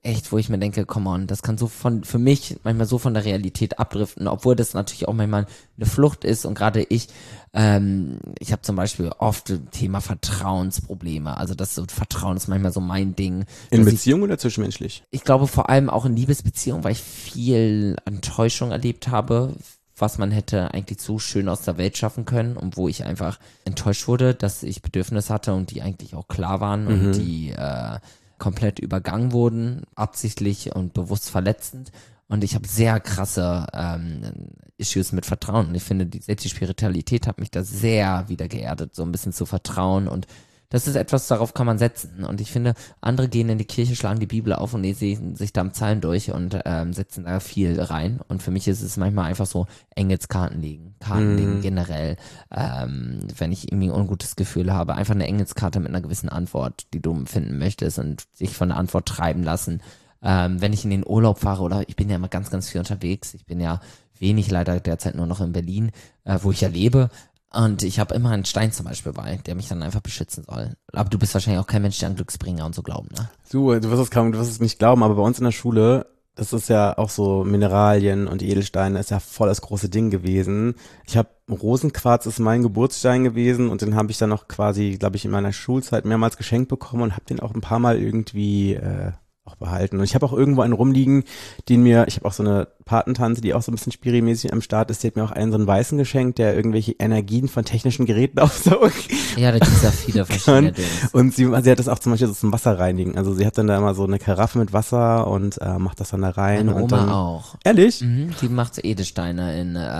echt, wo ich mir denke, come on, das kann so für mich manchmal so von der Realität abdriften, obwohl das natürlich auch manchmal eine Flucht ist und gerade ich habe zum Beispiel oft Thema Vertrauensprobleme, also Vertrauen ist manchmal so mein Ding. In Beziehung oder zwischenmenschlich? Ich glaube vor allem auch in Liebesbeziehungen, weil ich viel Enttäuschung erlebt habe, was man hätte eigentlich so schön aus der Welt schaffen können und wo ich einfach enttäuscht wurde, dass ich Bedürfnisse hatte und die eigentlich auch klar waren und die komplett übergangen wurden, absichtlich und bewusst verletzend. Und ich habe sehr krasse Issues mit Vertrauen. Und ich finde, selbst die Spiritualität hat mich da sehr wieder geerdet, so ein bisschen zu vertrauen. Und das ist etwas, darauf kann man setzen. Und ich finde, andere gehen in die Kirche, schlagen die Bibel auf und lesen sich da im Psalm durch und setzen da viel rein. Und für mich ist es manchmal einfach so, Engelskarten legen generell. Wenn ich irgendwie ein ungutes Gefühl habe, einfach eine Engelskarte mit einer gewissen Antwort, die du finden möchtest und sich von der Antwort treiben lassen. Wenn ich in den Urlaub fahre oder ich bin ja immer ganz, ganz viel unterwegs. Ich bin ja wenig leider derzeit nur noch in Berlin, wo ich ja lebe. Und ich habe immer einen Stein zum Beispiel bei, der mich dann einfach beschützen soll. Aber du bist wahrscheinlich auch kein Mensch, der an Glücksbringer und so glauben, ne? Du wirst es nicht glauben, aber bei uns in der Schule, das ist ja auch so Mineralien und Edelsteine, ist ja voll das große Ding gewesen. Ich habe Rosenquarz ist mein Geburtsstein gewesen und den habe ich dann noch quasi, glaube ich, in meiner Schulzeit mehrmals geschenkt bekommen und habe den auch ein paar Mal irgendwie auch behalten. Und ich habe auch irgendwo einen rumliegen, ich habe auch so eine Patentante, die auch so ein bisschen spirimäßig am Start ist, die hat mir auch einen so einen weißen geschenkt, der irgendwelche Energien von technischen Geräten aufsaugt. Ja, da gibt's ja viele verschiedene Dinge. Und sie hat das auch zum Beispiel so zum Wasser reinigen. Also sie hat dann da immer so eine Karaffe mit Wasser und macht das dann da rein. Meine Oma und dann, auch. Ehrlich? Die macht Edelsteine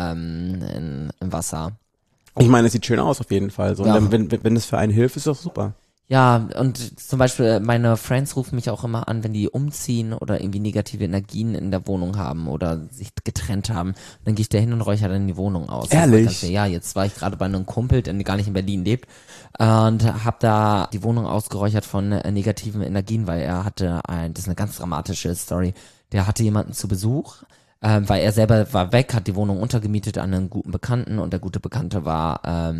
im Wasser. Ich meine, es sieht schön aus auf jeden Fall. So. Ja. Und dann, wenn es für einen hilft, ist doch super. Ja, und zum Beispiel meine Friends rufen mich auch immer an, wenn die umziehen oder irgendwie negative Energien in der Wohnung haben oder sich getrennt haben. Dann gehe ich da hin und räuchere dann die Wohnung aus. Ehrlich? Ja, jetzt war ich gerade bei einem Kumpel, der gar nicht in Berlin lebt und habe da die Wohnung ausgeräuchert von negativen Energien, weil er hatte das ist eine ganz dramatische Story, der hatte jemanden zu Besuch, weil er selber war weg, hat die Wohnung untergemietet an einen guten Bekannten und der gute Bekannte war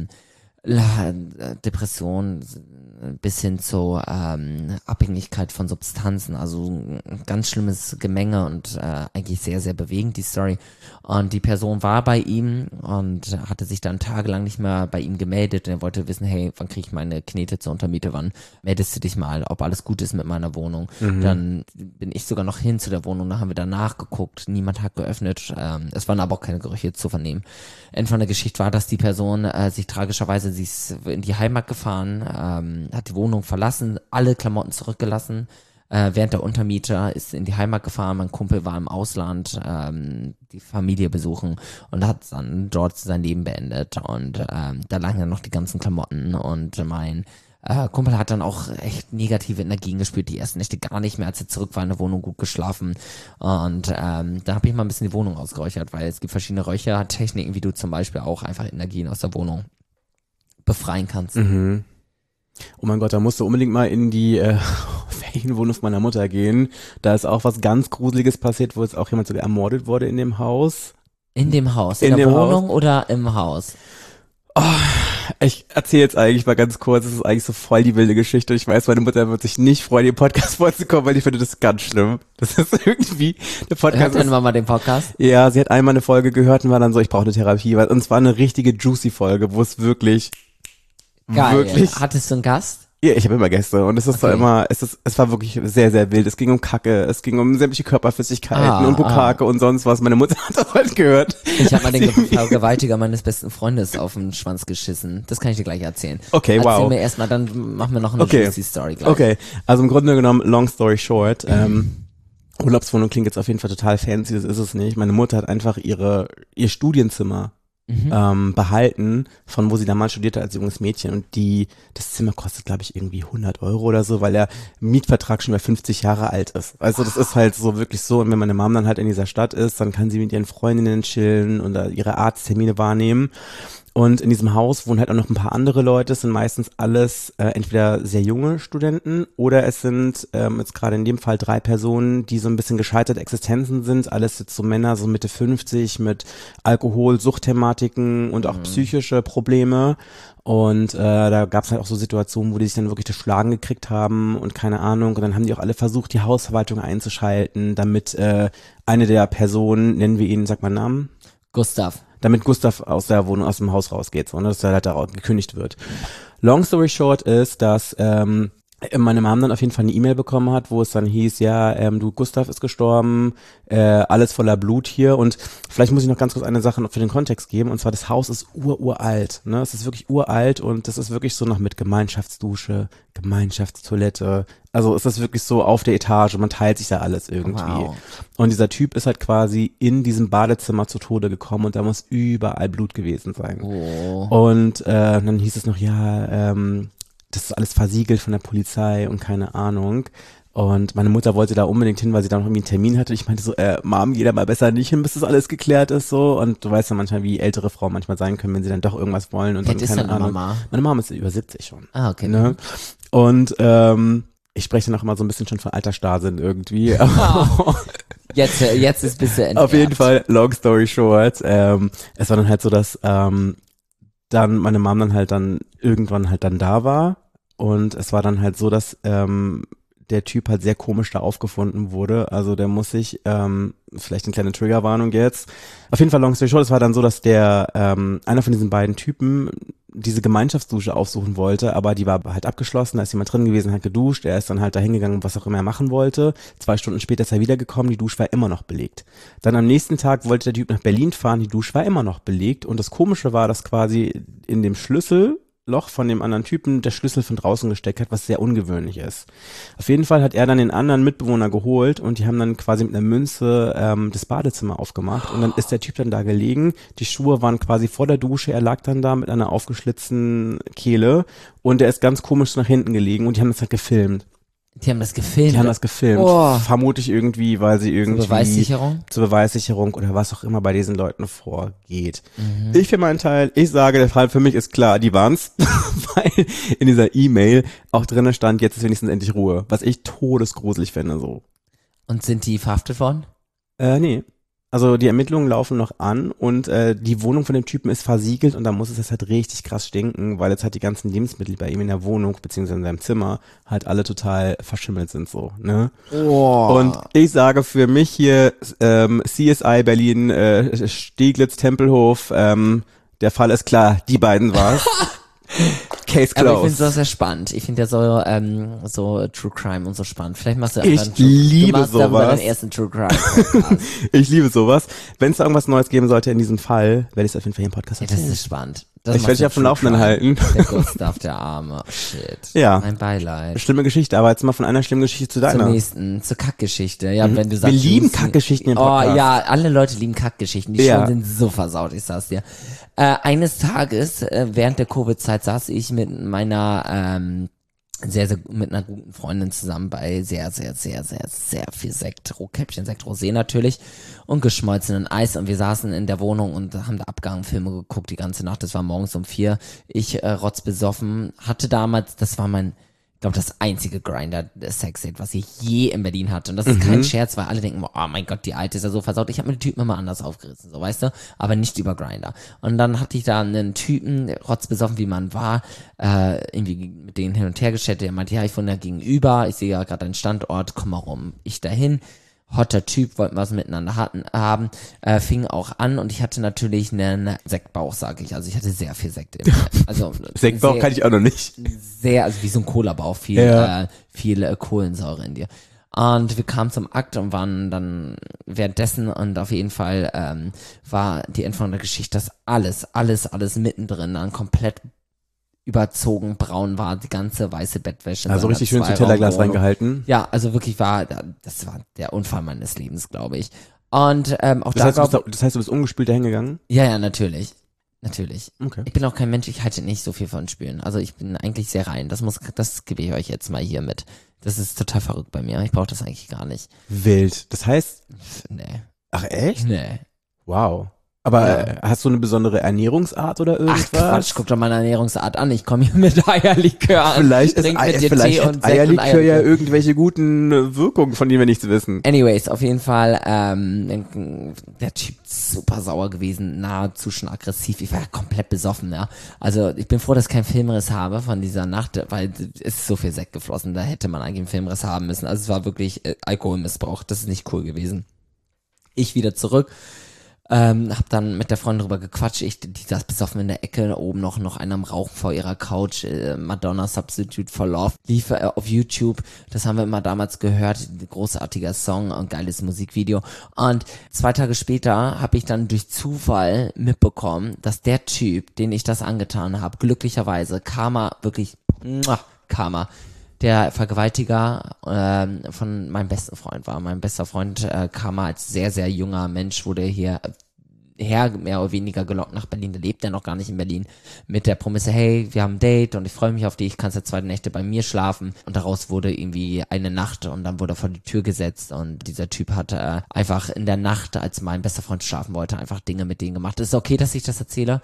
Depression bis hin zu Abhängigkeit von Substanzen, also ein ganz schlimmes Gemenge und eigentlich sehr, sehr bewegend die Story. Und die Person war bei ihm und hatte sich dann tagelang nicht mehr bei ihm gemeldet und er wollte wissen, hey, wann kriege ich meine Knete zur Untermiete, wann meldest du dich mal, ob alles gut ist mit meiner Wohnung. Dann bin ich sogar noch hin zu der Wohnung, da haben wir danach geguckt, niemand hat geöffnet, es waren aber auch keine Gerüche zu vernehmen. Ende von der Geschichte war, dass die Person sich tragischerweise, sie ist in die Heimat gefahren, hat die Wohnung verlassen, alle Klamotten zurückgelassen, während der Untermieter ist in die Heimat gefahren, mein Kumpel war im Ausland, die Familie besuchen und hat dann dort sein Leben beendet und da lagen dann noch die ganzen Klamotten und mein Kumpel hat dann auch echt negative Energien gespürt, die ersten Nächte gar nicht mehr, als er zurück war in der Wohnung, gut geschlafen und da habe ich mal ein bisschen die Wohnung ausgeräuchert, weil es gibt verschiedene Räuchertechniken, wie du zum Beispiel auch einfach Energien aus der Wohnung befreien kannst. Mhm. Oh mein Gott, da musst du unbedingt mal in die Ferienwohnung meiner Mutter gehen. Da ist auch was ganz Gruseliges passiert, wo jetzt auch jemand sogar ermordet wurde in dem Haus. In dem Haus? In der Wohnung oder im Haus? Oh, ich erzähle jetzt eigentlich mal ganz kurz, es ist eigentlich so voll die wilde Geschichte. Ich weiß, meine Mutter wird sich nicht freuen, den Podcast vorzukommen, weil ich finde das ganz schlimm. Das ist irgendwie, der Podcast Hört deine Mama den Podcast? Ja, sie hat einmal eine Folge gehört und war dann so, ich brauche eine Therapie. Und es war eine richtige juicy Folge, wo es wirklich Geil. Wirklich? Hattest du einen Gast? Ja, ich habe immer Gäste und es ist Okay. immer, es war wirklich sehr, sehr wild. Es ging um Kacke, es ging um sämtliche Körperflüssigkeiten und Bukake und sonst was. Meine Mutter hat das halt gehört. Ich habe mal den Vergewaltiger meines besten Freundes auf den Schwanz geschissen. Das kann ich dir gleich erzählen. Okay, wow. Erzähl mir erstmal, dann machen wir noch eine juicy Story gleich. Okay, also im Grunde genommen, long story short, Urlaubswohnung klingt jetzt auf jeden Fall total fancy, das ist es nicht. Meine Mutter hat einfach ihr Studienzimmer behalten, von wo sie damals studierte als junges Mädchen und das Zimmer kostet, glaube ich, irgendwie 100 € oder so, weil der Mietvertrag schon bei 50 Jahre alt ist. Also das ist halt so wirklich so und wenn meine Mom dann halt in dieser Stadt ist, dann kann sie mit ihren Freundinnen chillen und ihre Arzttermine wahrnehmen Und in diesem Haus wohnen halt auch noch ein paar andere Leute. Es sind meistens alles entweder sehr junge Studenten oder es sind jetzt gerade in dem Fall 3 Personen, die so ein bisschen gescheiterte Existenzen sind. Alles jetzt so Männer, so Mitte 50 mit Alkohol, Suchtthematiken und auch psychische Probleme. Und da gab es halt auch so Situationen, wo die sich dann wirklich das Schlagen gekriegt haben und keine Ahnung. Und dann haben die auch alle versucht, die Hausverwaltung einzuschalten, damit eine der Personen, nennen wir ihn, sag mal Namen? Gustav. Damit Gustav aus der Wohnung, aus dem Haus rausgeht, so, ne, dass er halt da gekündigt wird. Long story short ist, dass meine Mom dann auf jeden Fall eine E-Mail bekommen hat, wo es dann hieß, ja, du, Gustav ist gestorben, alles voller Blut hier. Und vielleicht muss ich noch ganz kurz eine Sache noch für den Kontext geben, und zwar das Haus ist uralt, ne, es ist wirklich uralt und das ist wirklich so noch mit Gemeinschaftsdusche, Gemeinschaftstoilette, also ist das wirklich so auf der Etage, man teilt sich da alles irgendwie. Wow. Und dieser Typ ist halt quasi in diesem Badezimmer zu Tode gekommen und da muss überall Blut gewesen sein. Oh. Und dann hieß es noch, ja, das ist alles versiegelt von der Polizei und keine Ahnung. Und meine Mutter wollte da unbedingt hin, weil sie da noch irgendwie einen Termin hatte. Ich meinte so, Mom, geh da mal besser nicht hin, bis das alles geklärt ist, so. Und du weißt ja manchmal, wie ältere Frauen manchmal sein können, wenn sie dann doch irgendwas wollen und Wer dann ist keine deine Ahnung. Mama? Meine Mama ist über 70 schon. Ah, okay. Ne? Und ich spreche dann auch immer so ein bisschen schon von Altersstarrsinn irgendwie. Jetzt ist ein bisschen enterbt. Auf jeden Fall, long story short, es war dann halt so, dass dann meine Mom dann halt dann irgendwann halt dann da war und es war dann halt so, dass der Typ halt sehr komisch da aufgefunden wurde, also der muss sich, vielleicht eine kleine Triggerwarnung jetzt, auf jeden Fall long story short, es war dann so, dass der einer von diesen beiden Typen diese Gemeinschaftsdusche aufsuchen wollte, aber die war halt abgeschlossen, da ist jemand drin gewesen, hat geduscht, er ist dann halt da hingegangen, was auch immer er machen wollte. 2 Stunden später ist er wiedergekommen, die Dusche war immer noch belegt. Dann am nächsten Tag wollte der Typ nach Berlin fahren, die Dusche war immer noch belegt und das Komische war, dass quasi in dem Schlüsselloch von dem anderen Typen der Schlüssel von draußen gesteckt hat, was sehr ungewöhnlich ist. Auf jeden Fall hat er dann den anderen Mitbewohner geholt und die haben dann quasi mit einer Münze das Badezimmer aufgemacht und dann ist der Typ dann da gelegen, die Schuhe waren quasi vor der Dusche, er lag dann da mit einer aufgeschlitzten Kehle und er ist ganz komisch nach hinten gelegen und die haben das halt gefilmt. Die haben das gefilmt? Die haben das gefilmt. Oh. Vermutlich irgendwie, weil sie irgendwie Zur Beweissicherung oder was auch immer bei diesen Leuten vorgeht. Ich für meinen Teil, ich sage, der Fall für mich ist klar, die waren's, weil in dieser E-Mail auch drinnen stand, jetzt ist wenigstens endlich Ruhe, was ich todesgruselig finde, so. Und sind die verhaftet worden? Nee. Also die Ermittlungen laufen noch an und die Wohnung von dem Typen ist versiegelt und da muss es jetzt halt richtig krass stinken, weil jetzt halt die ganzen Lebensmittel bei ihm in der Wohnung beziehungsweise in seinem Zimmer halt alle total verschimmelt sind so, ne? Oh. Und ich sage für mich hier CSI Berlin, Steglitz, Tempelhof, der Fall ist klar, die beiden war's. Case closed. Aber ich finde es sehr spannend. Ich finde ja so True Crime und so spannend. Vielleicht machst du liebe sowas. Deinen ersten True Crime Podcast. Ich liebe sowas. Wenn es da irgendwas Neues geben sollte in diesem Fall, werde ich es auf jeden Fall hier im Podcast Ja, erzählen. das ist spannend. Ich werde dich auf dem Laufenden halten. Der Gustav, der Arme. Shit. Ja. Mein Beileid. Schlimme Geschichte, aber jetzt mal von einer schlimmen Geschichte zu deiner. Zur Kackgeschichte. Ja, wenn du sagst. Wir lieben Juicy. Kackgeschichten im Oh Podcast. ja, alle Leute lieben Kackgeschichten. Die Ja. Schulen sind so versaut, ich sag's dir. Eines Tages, während der Covid-Zeit, saß ich mit meiner, mit einer guten Freundin zusammen bei sehr viel Sekt, Rotkäppchen, Sekt, Rosé natürlich und geschmolzenen Eis und wir saßen in der Wohnung und haben da Abgabenfilme geguckt die ganze Nacht, das war morgens um 4, ich rotzbesoffen, hatte damals, das war mein, ich glaube das einzige Grindr-Sex-Date, was ich je in Berlin hatte und das ist kein Scherz, weil alle denken, oh mein Gott, die Alte ist ja so versaut, ich habe mir den Typen immer anders aufgerissen, so weißt du, aber nicht über Grindr. Und dann hatte ich da einen Typen, rotzbesoffen wie man war, irgendwie mit denen hin und her gechattet, der meinte, ja, ich wohne da gegenüber, ich sehe ja gerade deinen Standort, komm mal rum. Ich dahin, hotter Typ, wollten was miteinander haben, fing auch an und ich hatte natürlich einen Sektbauch, sage ich, also ich hatte sehr viel Sekt in mir. Also Sektbauch kann ich auch noch nicht. Sehr, also wie so ein Cola-Bauch, viel Kohlensäure in dir. Und wir kamen zum Akt und waren dann währenddessen und auf jeden Fall war die Endung der Geschichte, dass alles mittendrin dann komplett überzogen braun war, die ganze weiße Bettwäsche. Also richtig schön zu Tellerglas reingehalten. Ja, also wirklich das war der Unfall meines Lebens, glaube ich. Und auch das heißt, du bist ungespült dahin gegangen? Ja, natürlich. Okay. Ich bin auch kein Mensch, ich halte nicht so viel von Spülen. Also ich bin eigentlich sehr rein. Das gebe ich euch jetzt mal hier mit. Das ist total verrückt bei mir. Ich brauche das eigentlich gar nicht. Wild. Das heißt? Nee. Ach echt? Nee. Wow. Aber hast du eine besondere Ernährungsart oder irgendwas? Ach Quatsch, guck doch mal eine Ernährungsart an. Ich komme hier mit Eierlikör an. Vielleicht Trink mit dir vielleicht Tee hat und Sekt Eierlikör und ja irgendwelche guten Wirkungen, von denen wir nichts wissen. Anyways, auf jeden Fall, der Typ ist super sauer gewesen, nahezu schon aggressiv. Ich war ja komplett besoffen, ja. Also ich bin froh, dass ich keinen Filmriss habe von dieser Nacht, weil es ist so viel Sekt geflossen, da hätte man eigentlich einen Filmriss haben müssen. Also es war wirklich Alkoholmissbrauch, das ist nicht cool gewesen. Ich wieder zurück. Hab dann mit der Freundin drüber gequatscht, die saß besoffen in der Ecke, oben noch einer am Rauchen vor ihrer Couch, Madonna Substitute for Love, lief auf YouTube, das haben wir immer damals gehört, großartiger Song und geiles Musikvideo, und 2 Tage später habe ich dann durch Zufall mitbekommen, dass der Typ, den ich das angetan habe, glücklicherweise, Karma, wirklich, Karma, der Vergewaltiger von meinem besten Freund war. Mein bester Freund kam als sehr, sehr junger Mensch, wurde hierher mehr oder weniger gelockt nach Berlin. Der lebt ja noch gar nicht in Berlin. Mit der Prämisse, hey, wir haben ein Date und ich freue mich auf dich, kannst ja 2 Nächte bei mir schlafen. Und daraus wurde irgendwie eine Nacht und dann wurde er vor die Tür gesetzt. Und dieser Typ hat einfach in der Nacht, als mein bester Freund schlafen wollte, einfach Dinge mit denen gemacht. Es ist okay, dass ich das erzähle.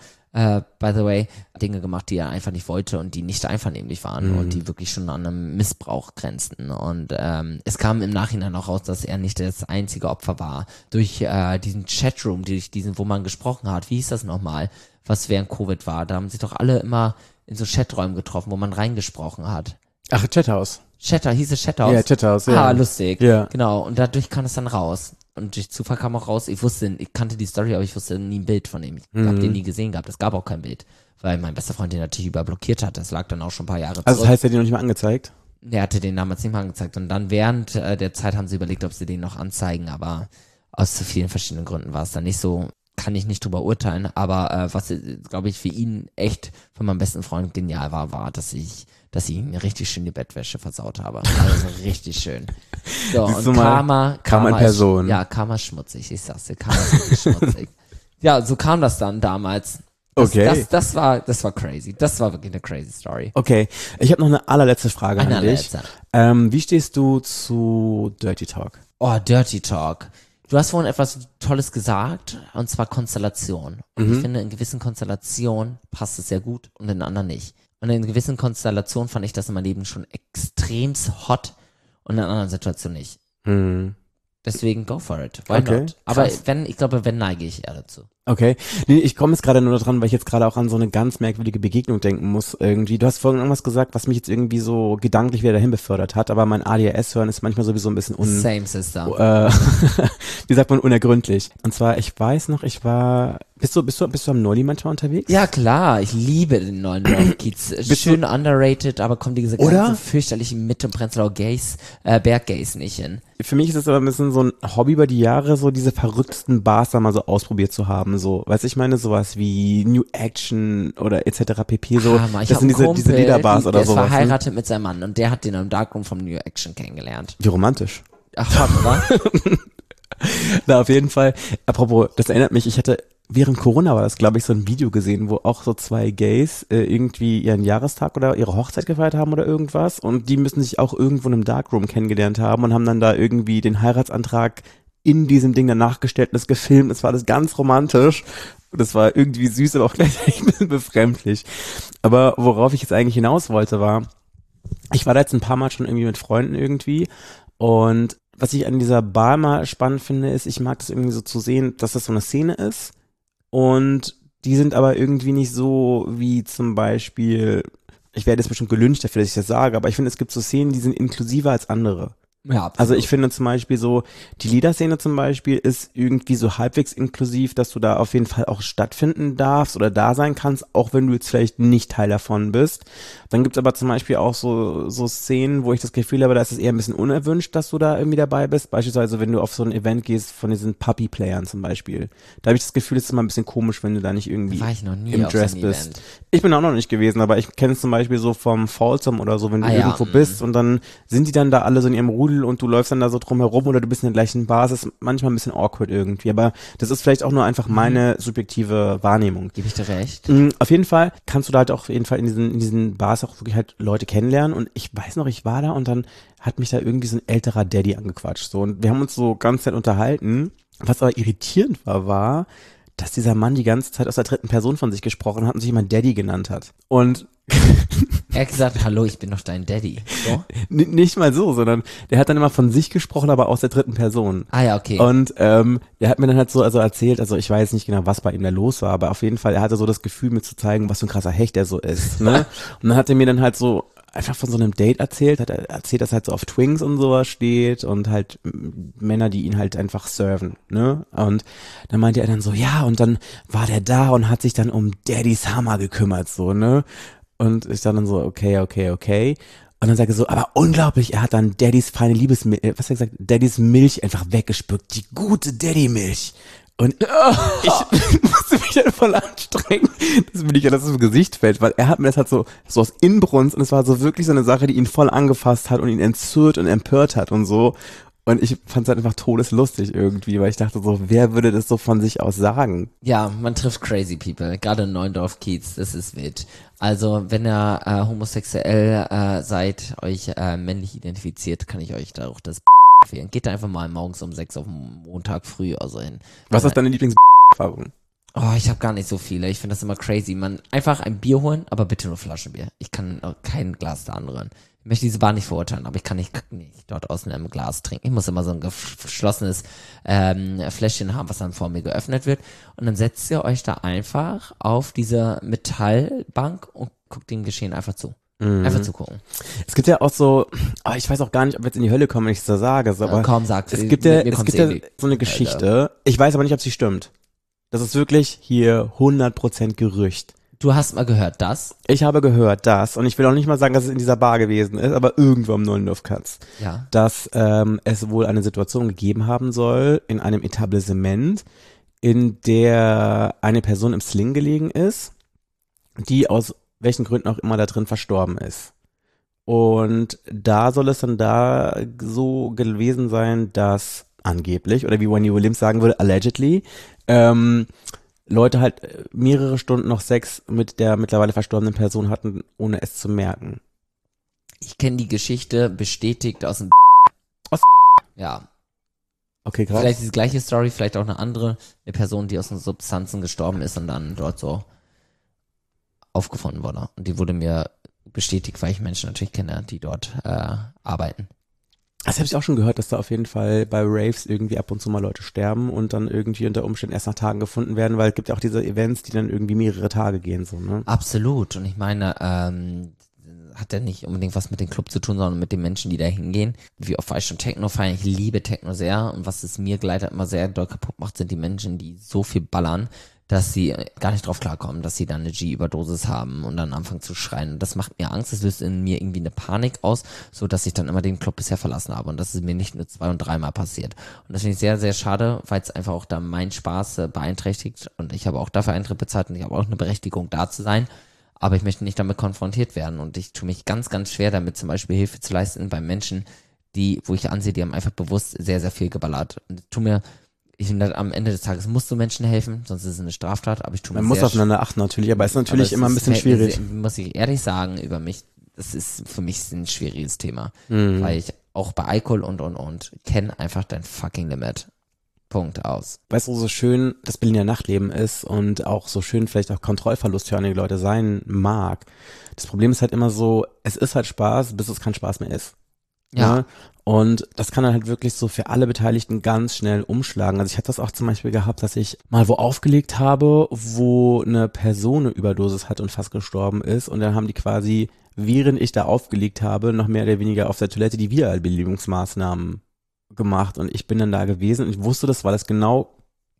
By the way, Dinge gemacht, die er einfach nicht wollte und die nicht einvernehmlich waren und die wirklich schon an einem Missbrauch grenzten. Und es kam im Nachhinein auch raus, dass er nicht das einzige Opfer war. Durch diesen Chatroom, wo man gesprochen hat, wie hieß das nochmal, was während Covid war, da haben sich doch alle immer in so Chaträumen getroffen, wo man reingesprochen hat. Ach, Chathouse. Hieß es Chathouse? Ja, Chathouse, ja. Ah, lustig. Ja. Genau, und dadurch kam es dann raus. Und durch Zufall kam auch raus, ich kannte die Story, aber ich wusste nie ein Bild von ihm. Ich habe den nie gesehen gehabt, es gab auch kein Bild. Weil mein bester Freund den natürlich überblockiert hat, das lag dann auch schon ein paar Jahre zurück. Also das heißt, er hat den noch nicht mal angezeigt? Der hatte den damals nicht mal angezeigt. Und dann während der Zeit haben sie überlegt, ob sie den noch anzeigen, aber aus so vielen verschiedenen Gründen war es dann nicht so, kann ich nicht drüber urteilen, aber was, glaube ich, für ihn echt, von meinem besten Freund genial war, dass ich ihm richtig schön die Bettwäsche versaut habe. Also richtig schön. So, Siehst und du mal, Karma in Person. Ja, Karma ist schmutzig, ich sag's dir, Karma ist wirklich schmutzig. Ja, so kam das dann damals. Okay. Das war crazy. Das war wirklich eine crazy Story. Okay, ich habe noch eine allerletzte Frage an dich. Allerletzte. Wie stehst du zu Dirty Talk? Oh, Dirty Talk. Du hast vorhin etwas Tolles gesagt, und zwar Konstellation. Und ich finde, in gewissen Konstellationen passt es sehr gut und in anderen nicht. Und in gewissen Konstellationen fand ich das in meinem Leben schon extremst hot und in anderen Situationen nicht. Deswegen go for it. Why Okay, not? Aber krass. wenn neige ich eher dazu. Okay. Nee, ich komme jetzt gerade nur dran, weil ich jetzt gerade auch an so eine ganz merkwürdige Begegnung denken muss irgendwie. Du hast vorhin irgendwas gesagt, was mich jetzt irgendwie so gedanklich wieder dahin befördert hat, aber mein ADHS-Hören ist manchmal sowieso ein bisschen Same sister. wie sagt man, unergründlich. Und zwar, ich weiß noch, bist du am Nolli manchmal unterwegs? Ja klar, ich liebe den neuen Kiez. Schön underrated, aber kommt diese Oder? ganzen fürchterlichen Mitte- und Prenzlauer Gays, Berggays nicht hin. Für mich ist es aber ein bisschen so ein Hobby über die Jahre, so diese verrücktesten Bars da mal so ausprobiert zu haben, so, weißt du, ich meine, sowas wie New Action oder etc. pp, so, Hammer. Ich das hab sind einen diese Kumpel, Liederbars oder der ist sowas. Ne? verheiratet mit seinem Mann und der hat den im Darkroom vom New Action kennengelernt. Wie romantisch. Ach, hot, oder? Na, auf jeden Fall, apropos, das erinnert mich, ich hatte während Corona war das, glaube ich, so ein Video gesehen, wo auch so 2 Gays irgendwie ihren Jahrestag oder ihre Hochzeit gefeiert haben oder irgendwas und die müssen sich auch irgendwo in einem Darkroom kennengelernt haben und haben dann da irgendwie den Heiratsantrag in diesem Ding danach gestellt und das gefilmt. Es war alles ganz romantisch und es war irgendwie süß, aber auch gleichzeitig ein bisschen befremdlich. Aber worauf ich jetzt eigentlich hinaus wollte war, ich war da jetzt ein paar Mal schon irgendwie mit Freunden irgendwie und was ich an dieser Bar mal spannend finde, ist, ich mag das irgendwie so zu sehen, dass das so eine Szene ist und die sind aber irgendwie nicht so wie zum Beispiel, ich werde jetzt bestimmt gelyncht dafür, dass ich das sage, aber ich finde, es gibt so Szenen, die sind inklusiver als andere. Ja, absolut. Also ich finde zum Beispiel so, die Liederszene zum Beispiel ist irgendwie so halbwegs inklusiv, dass du da auf jeden Fall auch stattfinden darfst oder da sein kannst, auch wenn du jetzt vielleicht nicht Teil davon bist. Dann gibt's aber zum Beispiel auch so Szenen, wo ich das Gefühl habe, da ist es eher ein bisschen unerwünscht, dass du da irgendwie dabei bist. Beispielsweise, wenn du auf so ein Event gehst von diesen Puppy-Playern zum Beispiel. Da habe ich das Gefühl, es ist immer ein bisschen komisch, wenn du da nicht irgendwie War ich noch nie im auf Dress so einem bist. Event. Ich bin auch noch nicht gewesen, aber ich kenne es zum Beispiel so vom Folsom oder so, wenn du Ah ja, irgendwo bist und dann sind die dann da alle so in ihrem Rudel und du läufst dann da so drum herum oder du bist in der gleichen Basis, manchmal ein bisschen awkward irgendwie, aber das ist vielleicht auch nur einfach meine subjektive Wahrnehmung. Gebe ich dir recht. Auf jeden Fall kannst du da halt auch auf jeden Fall in diesen Bars auch wirklich halt Leute kennenlernen und ich weiß noch, ich war da und dann hat mich da irgendwie so ein älterer Daddy angequatscht so und wir haben uns so ganz nett unterhalten. Was aber irritierend war, dass dieser Mann die ganze Zeit aus der dritten Person von sich gesprochen hat und sich immer Daddy genannt hat. Und Er hat gesagt, hallo, ich bin doch dein Daddy. So? nicht mal so, sondern der hat dann immer von sich gesprochen, aber aus der dritten Person. Ah ja, okay. Und der hat mir dann halt so erzählt, also ich weiß nicht genau, was bei ihm da los war, aber auf jeden Fall, er hatte so das Gefühl, mir zu zeigen, was für ein krasser Hecht er so ist. Ne? Und dann hat er mir dann halt so einfach von so einem Date erzählt, hat er erzählt, dass er halt so auf Twinks und sowas steht und halt Männer, die ihn halt einfach serven, ne? Und dann meinte er dann so, ja, und dann war der da und hat sich dann um Daddys Hammer gekümmert, so, ne? Und ich dann so, okay. Und dann sagt er so, aber unglaublich, er hat dann Daddys feine Liebesmilch, was hat er gesagt, Daddys Milch einfach weggespuckt, die gute Daddy-Milch. Und ich musste mich dann voll anstrengen, dass mir nicht alles ins Gesicht fällt, weil er hat mir das halt so aus Inbrunst und es war so wirklich so eine Sache, die ihn voll angefasst hat und ihn entzürnt und empört hat und so. Und ich fand es halt einfach todeslustig irgendwie, weil ich dachte so, wer würde das so von sich aus sagen? Ja, man trifft crazy people, gerade in Neuendorf-Kiez, das ist wild. Also, wenn ihr homosexuell seid, euch männlich identifiziert, kann ich euch da auch das empfehlen. Geht da einfach mal morgens um 6 auf den Montag früh also hin. Was ist deine Lieblingserfahrung? Oh, ich habe gar nicht so viele. Ich finde das immer crazy. Man einfach ein Bier holen, aber bitte nur Flaschenbier. Ich kann kein Glas da anrühren. Ich möchte diese Bar nicht verurteilen, aber ich kann nicht dort aus einem Glas trinken. Ich muss immer so ein geschlossenes Fläschchen haben, was dann vor mir geöffnet wird. Und dann setzt ihr euch da einfach auf diese Metallbank und guckt dem Geschehen einfach zu. Einfach zugucken. Es gibt ja auch so, ich weiß auch gar nicht, ob wir jetzt in die Hölle kommen, wenn ich es so sage, aber kaum sagst es gibt ja so eine Geschichte, ich weiß aber nicht, ob sie stimmt. Das ist wirklich hier 100% Gerücht. Du hast mal gehört, das? Ich habe gehört, das, und ich will auch nicht mal sagen, dass es in dieser Bar gewesen ist, aber irgendwo am Neuendorf-Katz, ja, dass es wohl eine Situation gegeben haben soll in einem Etablissement, in der eine Person im Sling gelegen ist, die aus welchen Gründen auch immer da drin verstorben ist. Und da soll es dann da so gewesen sein, dass angeblich, oder wie Wendy Williams sagen würde, allegedly, Leute halt mehrere Stunden noch Sex mit der mittlerweile verstorbenen Person hatten, ohne es zu merken. Ich kenne die Geschichte bestätigt aus dem ja. Okay, krass. Vielleicht die gleiche Story, vielleicht auch eine andere. Eine Person, die aus den Substanzen gestorben ist und dann dort so aufgefunden wurde. Und die wurde mir bestätigt, weil ich Menschen natürlich kenne, die dort arbeiten. Das habe ich auch schon gehört, dass da auf jeden Fall bei Raves irgendwie ab und zu mal Leute sterben und dann irgendwie unter Umständen erst nach Tagen gefunden werden, weil es gibt ja auch diese Events, die dann irgendwie mehrere Tage gehen, so, ne? Absolut. Und ich meine, hat ja nicht unbedingt was mit dem Club zu tun, sondern mit den Menschen, die da hingehen. Wie oft war ich schon Techno feiern? Ich liebe Techno sehr und was es mir leider immer sehr doll kaputt macht, sind die Menschen, die so viel ballern, dass sie gar nicht drauf klarkommen, dass sie dann eine G-Überdosis haben und dann anfangen zu schreien. Und das macht mir Angst, das löst in mir irgendwie eine Panik aus, so dass ich dann immer den Club bisher verlassen habe. Und das ist mir nicht nur 2- und 3-mal passiert. Und das finde ich sehr, sehr schade, weil es einfach auch da meinen Spaß beeinträchtigt. Und ich habe auch dafür Eintritt bezahlt und ich habe auch eine Berechtigung, da zu sein. Aber ich möchte nicht damit konfrontiert werden. Und ich tue mich ganz, ganz schwer damit, zum Beispiel Hilfe zu leisten bei Menschen, wo ich ansehe, die haben einfach bewusst sehr, sehr viel geballert. Und ich finde, am Ende des Tages musst du Menschen helfen, sonst ist es eine Straftat, aber ich tue mir Man muss aufeinander achten natürlich, aber es ist natürlich immer ein bisschen schwierig. Muss ich ehrlich sagen, über mich, das ist für mich ein schwieriges Thema, weil ich auch bei Alkohol und kenne einfach dein fucking Limit. Punkt, aus. Weißt du, so schön das Berliner Nachtleben ist und auch so schön vielleicht auch kontrollverlusthörige Leute sein mag. Das Problem ist halt immer so, es ist halt Spaß, bis es kein Spaß mehr ist. Ja. Ne? Und das kann dann halt wirklich so für alle Beteiligten ganz schnell umschlagen. Also ich hatte das auch zum Beispiel gehabt, dass ich mal wo aufgelegt habe, wo eine Person eine Überdosis hat und fast gestorben ist. Und dann haben die quasi, während ich da aufgelegt habe, noch mehr oder weniger auf der Toilette die Wiederbelebungsmaßnahmen gemacht. Und ich bin dann da gewesen und ich wusste das, weil das genau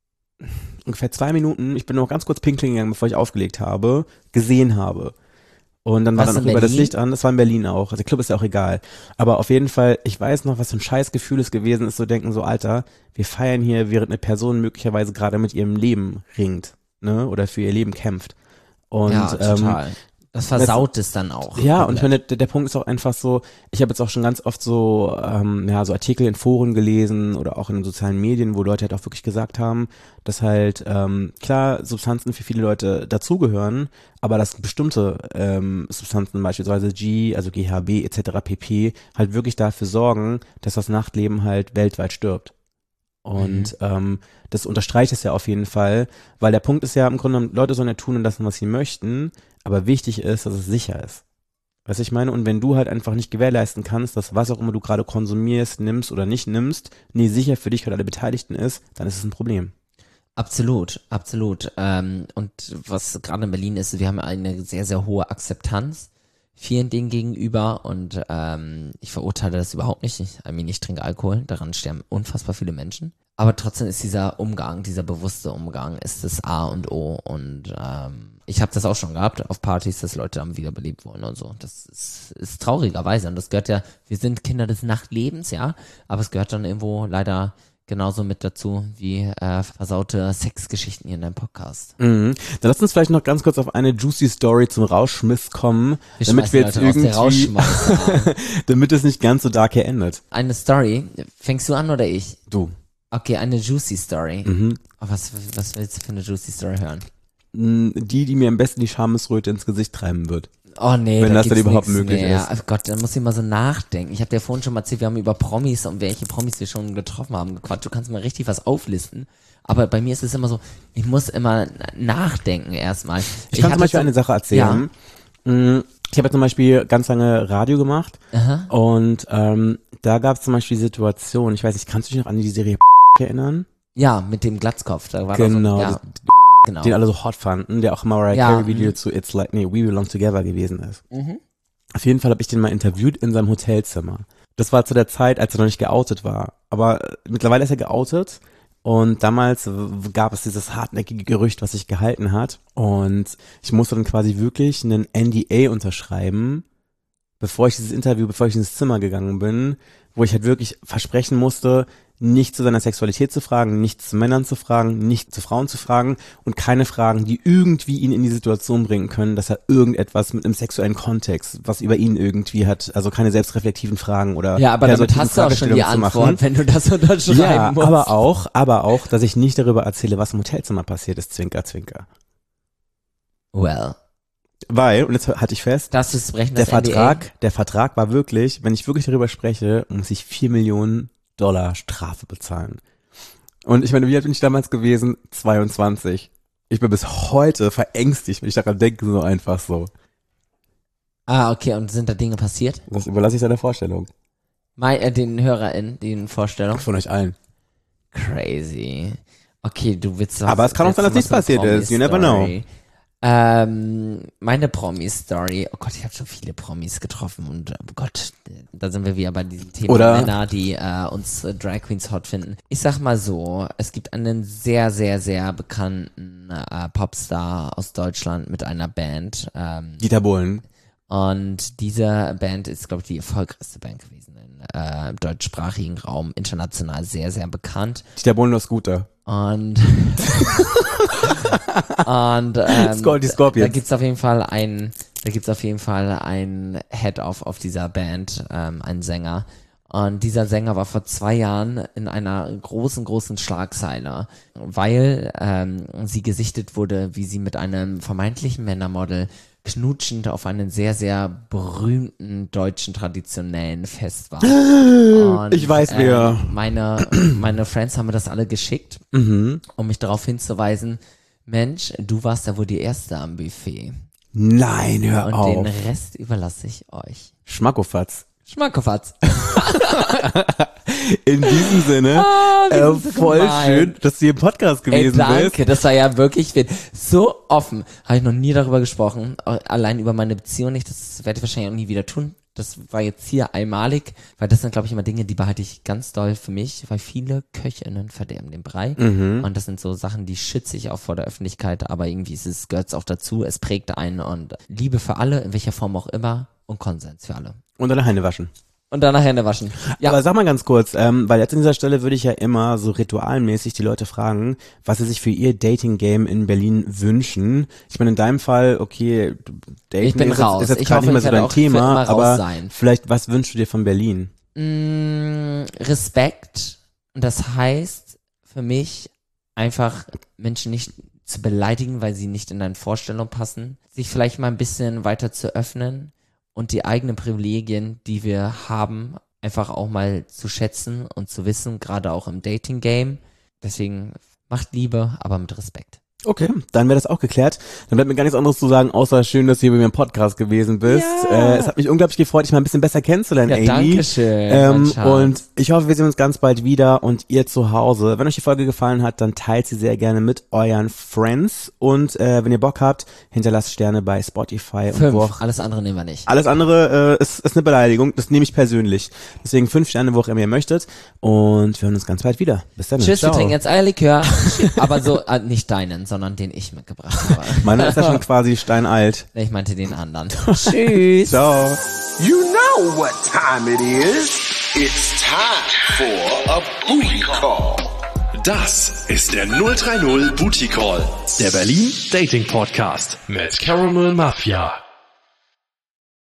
ungefähr 2 Minuten, ich bin noch ganz kurz pinkeln gegangen, bevor ich aufgelegt habe, gesehen habe. Und dann war dann auch über das Licht an, das war in Berlin auch, also der Club ist ja auch egal. Aber auf jeden Fall, ich weiß noch, was für ein Scheißgefühl es gewesen ist, so denken so, Alter, wir feiern hier, während eine Person möglicherweise gerade mit ihrem Leben ringt, ne, oder für ihr Leben kämpft. Und, ja, total. Das versaut es dann auch. Ja, und ich meine, der Punkt ist auch einfach so, ich habe jetzt auch schon ganz oft so so Artikel in Foren gelesen oder auch in den sozialen Medien, wo Leute halt auch wirklich gesagt haben, dass halt, klar, Substanzen für viele Leute dazugehören, aber dass bestimmte Substanzen, beispielsweise also GHB etc. pp. halt wirklich dafür sorgen, dass das Nachtleben halt weltweit stirbt. Und das unterstreicht es ja auf jeden Fall, weil der Punkt ist ja im Grunde, Leute sollen ja tun und lassen, was sie möchten, aber wichtig ist, dass es sicher ist. Weißt du, ich meine, und wenn du halt einfach nicht gewährleisten kannst, dass was auch immer du gerade konsumierst, nimmst oder nicht nimmst, nie sicher für dich oder alle Beteiligten ist, dann ist es ein Problem. Absolut, absolut. Und was gerade in Berlin ist, wir haben eine sehr, sehr hohe Akzeptanz vielen Dingen gegenüber und ich verurteile das überhaupt nicht. Ich trinke Alkohol, daran sterben unfassbar viele Menschen. Aber trotzdem ist dieser Umgang, dieser bewusste Umgang, ist das A und O. Und ich habe das auch schon gehabt auf Partys, dass Leute dann wiederbelebt wurden und so. Das ist traurigerweise. Und das gehört ja, wir sind Kinder des Nachtlebens, ja, aber es gehört dann irgendwo leider genauso mit dazu wie versaute Sexgeschichten hier in deinem Podcast. Mhm. Dann lass uns vielleicht noch ganz kurz auf eine juicy Story zum Rauschmiss kommen, damit wir jetzt irgendwie, damit es nicht ganz so dark hier endet. Eine Story, fängst du an oder ich? Du. Okay, eine juicy Story. Mhm. Was willst du für eine juicy Story hören? Die mir am besten die Schamesröte ins Gesicht treiben wird. Oh nee, wenn das dann gibt's überhaupt nichts möglich mehr. ist. Oh Gott, dann muss ich mal so nachdenken. Ich habe dir vorhin schon mal erzählt, wir haben über Promis und welche Promis wir schon getroffen haben gequatscht. Du kannst mal richtig was auflisten. Aber bei mir ist es immer so, ich muss immer nachdenken erstmal. Ich kann zum Beispiel eine Sache erzählen. Ja. Ich habe ja zum Beispiel ganz lange Radio gemacht. Aha. Und da gab es zum Beispiel die Situation, ich weiß nicht, kannst du dich noch an die Serie erinnern? Ja, mit dem Glatzkopf. Da war genau, da so, genau. Den alle so hot fanden, der auch im Mariah Carey Video zu It's Like, We Belong Together gewesen ist. Mhm. Auf jeden Fall habe ich den mal interviewt in seinem Hotelzimmer. Das war zu der Zeit, als er noch nicht geoutet war. Aber mittlerweile ist er geoutet und damals gab es dieses hartnäckige Gerücht, was sich gehalten hat. Und ich musste dann quasi wirklich einen NDA unterschreiben, bevor ich ins Zimmer gegangen bin, wo ich halt wirklich versprechen musste, nicht zu seiner Sexualität zu fragen, nicht zu Männern zu fragen, nicht zu Frauen zu fragen und keine Fragen, die irgendwie ihn in die Situation bringen können, dass er irgendetwas mit einem sexuellen Kontext, was über ihn irgendwie hat, also keine selbstreflektiven Fragen oder ja, aber damit hast du auch schon die Antwort, wenn du das unterschreiben musst. Aber auch, dass ich nicht darüber erzähle, was im Hotelzimmer passiert ist, Zwinker, Zwinker. Well. Weil, und jetzt halte ich fest, das ist der Vertrag war wirklich, wenn ich wirklich darüber spreche, muss ich 4 Millionen $ Strafe bezahlen. Und ich meine, wie alt bin ich damals gewesen? 22. Ich bin bis heute verängstigt, wenn ich daran denke, so einfach so. Ah, okay, und sind da Dinge passiert? Das überlasse ich seiner Vorstellung. Den HörerInnen, den Vorstellungen? Von euch allen. Crazy. Okay, du willst was. Aber es kann auch sein, dass nichts passiert ist. You never know. Meine Promi-Story, oh Gott, ich habe schon viele Promis getroffen und oh Gott, da sind wir wieder bei diesem Thema Männer, die uns Drag Queens hot finden. Ich sag mal so, es gibt einen sehr, sehr, sehr bekannten Popstar aus Deutschland mit einer Band. Dieter Bohlen. Und diese Band ist, glaube ich, die erfolgreichste Band gewesen im deutschsprachigen Raum, international sehr, sehr bekannt. Dieter Bohlen war Scooter. Und die Scorpions. Da gibt's auf jeden Fall einen Head auf dieser Band, einen Sänger. Und dieser Sänger war vor 2 Jahren in einer großen Schlagzeile, weil sie gesichtet wurde, wie sie mit einem vermeintlichen Männermodel knutschend auf einen sehr, sehr berühmten deutschen traditionellen Fest war. Und, ich weiß wer. Meine Friends haben mir das alle geschickt, um mich darauf hinzuweisen, Mensch, du warst ja wohl die Erste am Buffet. Nein, hör auf. Und den Rest überlasse ich euch. Schmackofatz. In diesem Sinne, voll schön, dass du hier im Podcast gewesen bist. Danke, das war ja wirklich so offen. Habe ich noch nie darüber gesprochen. Allein über meine Beziehung nicht. Das werde ich wahrscheinlich auch nie wieder tun. Das war jetzt hier einmalig, weil das sind, glaube ich, immer Dinge, die behalte ich ganz doll für mich, weil viele Köchinnen verderben den Brei. Und das sind so Sachen, die schütze ich auch vor der Öffentlichkeit, aber irgendwie gehört es auch dazu. Es prägt einen und Liebe für alle, in welcher Form auch immer und Konsens für alle. Und deine Hände waschen. Ja. Aber sag mal ganz kurz, weil jetzt an dieser Stelle würde ich ja immer so ritualmäßig die Leute fragen, was sie sich für ihr Dating-Game in Berlin wünschen. Ich meine, in deinem Fall, okay, Dating ich bin raus. Ist jetzt gerade nicht mehr so dein Thema, aber vielleicht, was wünschst du dir von Berlin? Respekt. Und das heißt für mich einfach Menschen nicht zu beleidigen, weil sie nicht in deine Vorstellung passen, sich vielleicht mal ein bisschen weiter zu öffnen und die eigenen Privilegien, die wir haben, einfach auch mal zu schätzen und zu wissen, gerade auch im Dating-Game. Deswegen macht Liebe, aber mit Respekt. Okay, dann wäre das auch geklärt. Dann bleibt mir gar nichts anderes zu sagen, außer schön, dass du hier bei mir im Podcast gewesen bist. Ja. Es hat mich unglaublich gefreut, dich mal ein bisschen besser kennenzulernen, Ja, Amy. danke schön, mein Schatz. Und ich hoffe, wir sehen uns ganz bald wieder und ihr zu Hause. Wenn euch die Folge gefallen hat, dann teilt sie sehr gerne mit euren Friends. Und wenn ihr Bock habt, hinterlasst Sterne bei Spotify. 5, und wo auch. alles andere nehmen wir nicht. Alles andere ist eine Beleidigung, das nehme ich persönlich. Deswegen 5 Sterne, wo auch immer ihr möchtet. Und wir hören uns ganz bald wieder. Bis dann. Tschüss, Ciao. wir trinken jetzt Eierlikör. Aber so, nicht deinen, sondern den ich mitgebracht habe. Meiner ist ja schon quasi steinalt. Ich meinte den anderen. Tschüss. Ciao. You know what time it is. It's time for a booty call. Das ist der 030 Booty Call, der Berlin Dating Podcast mit Caramel Mafia.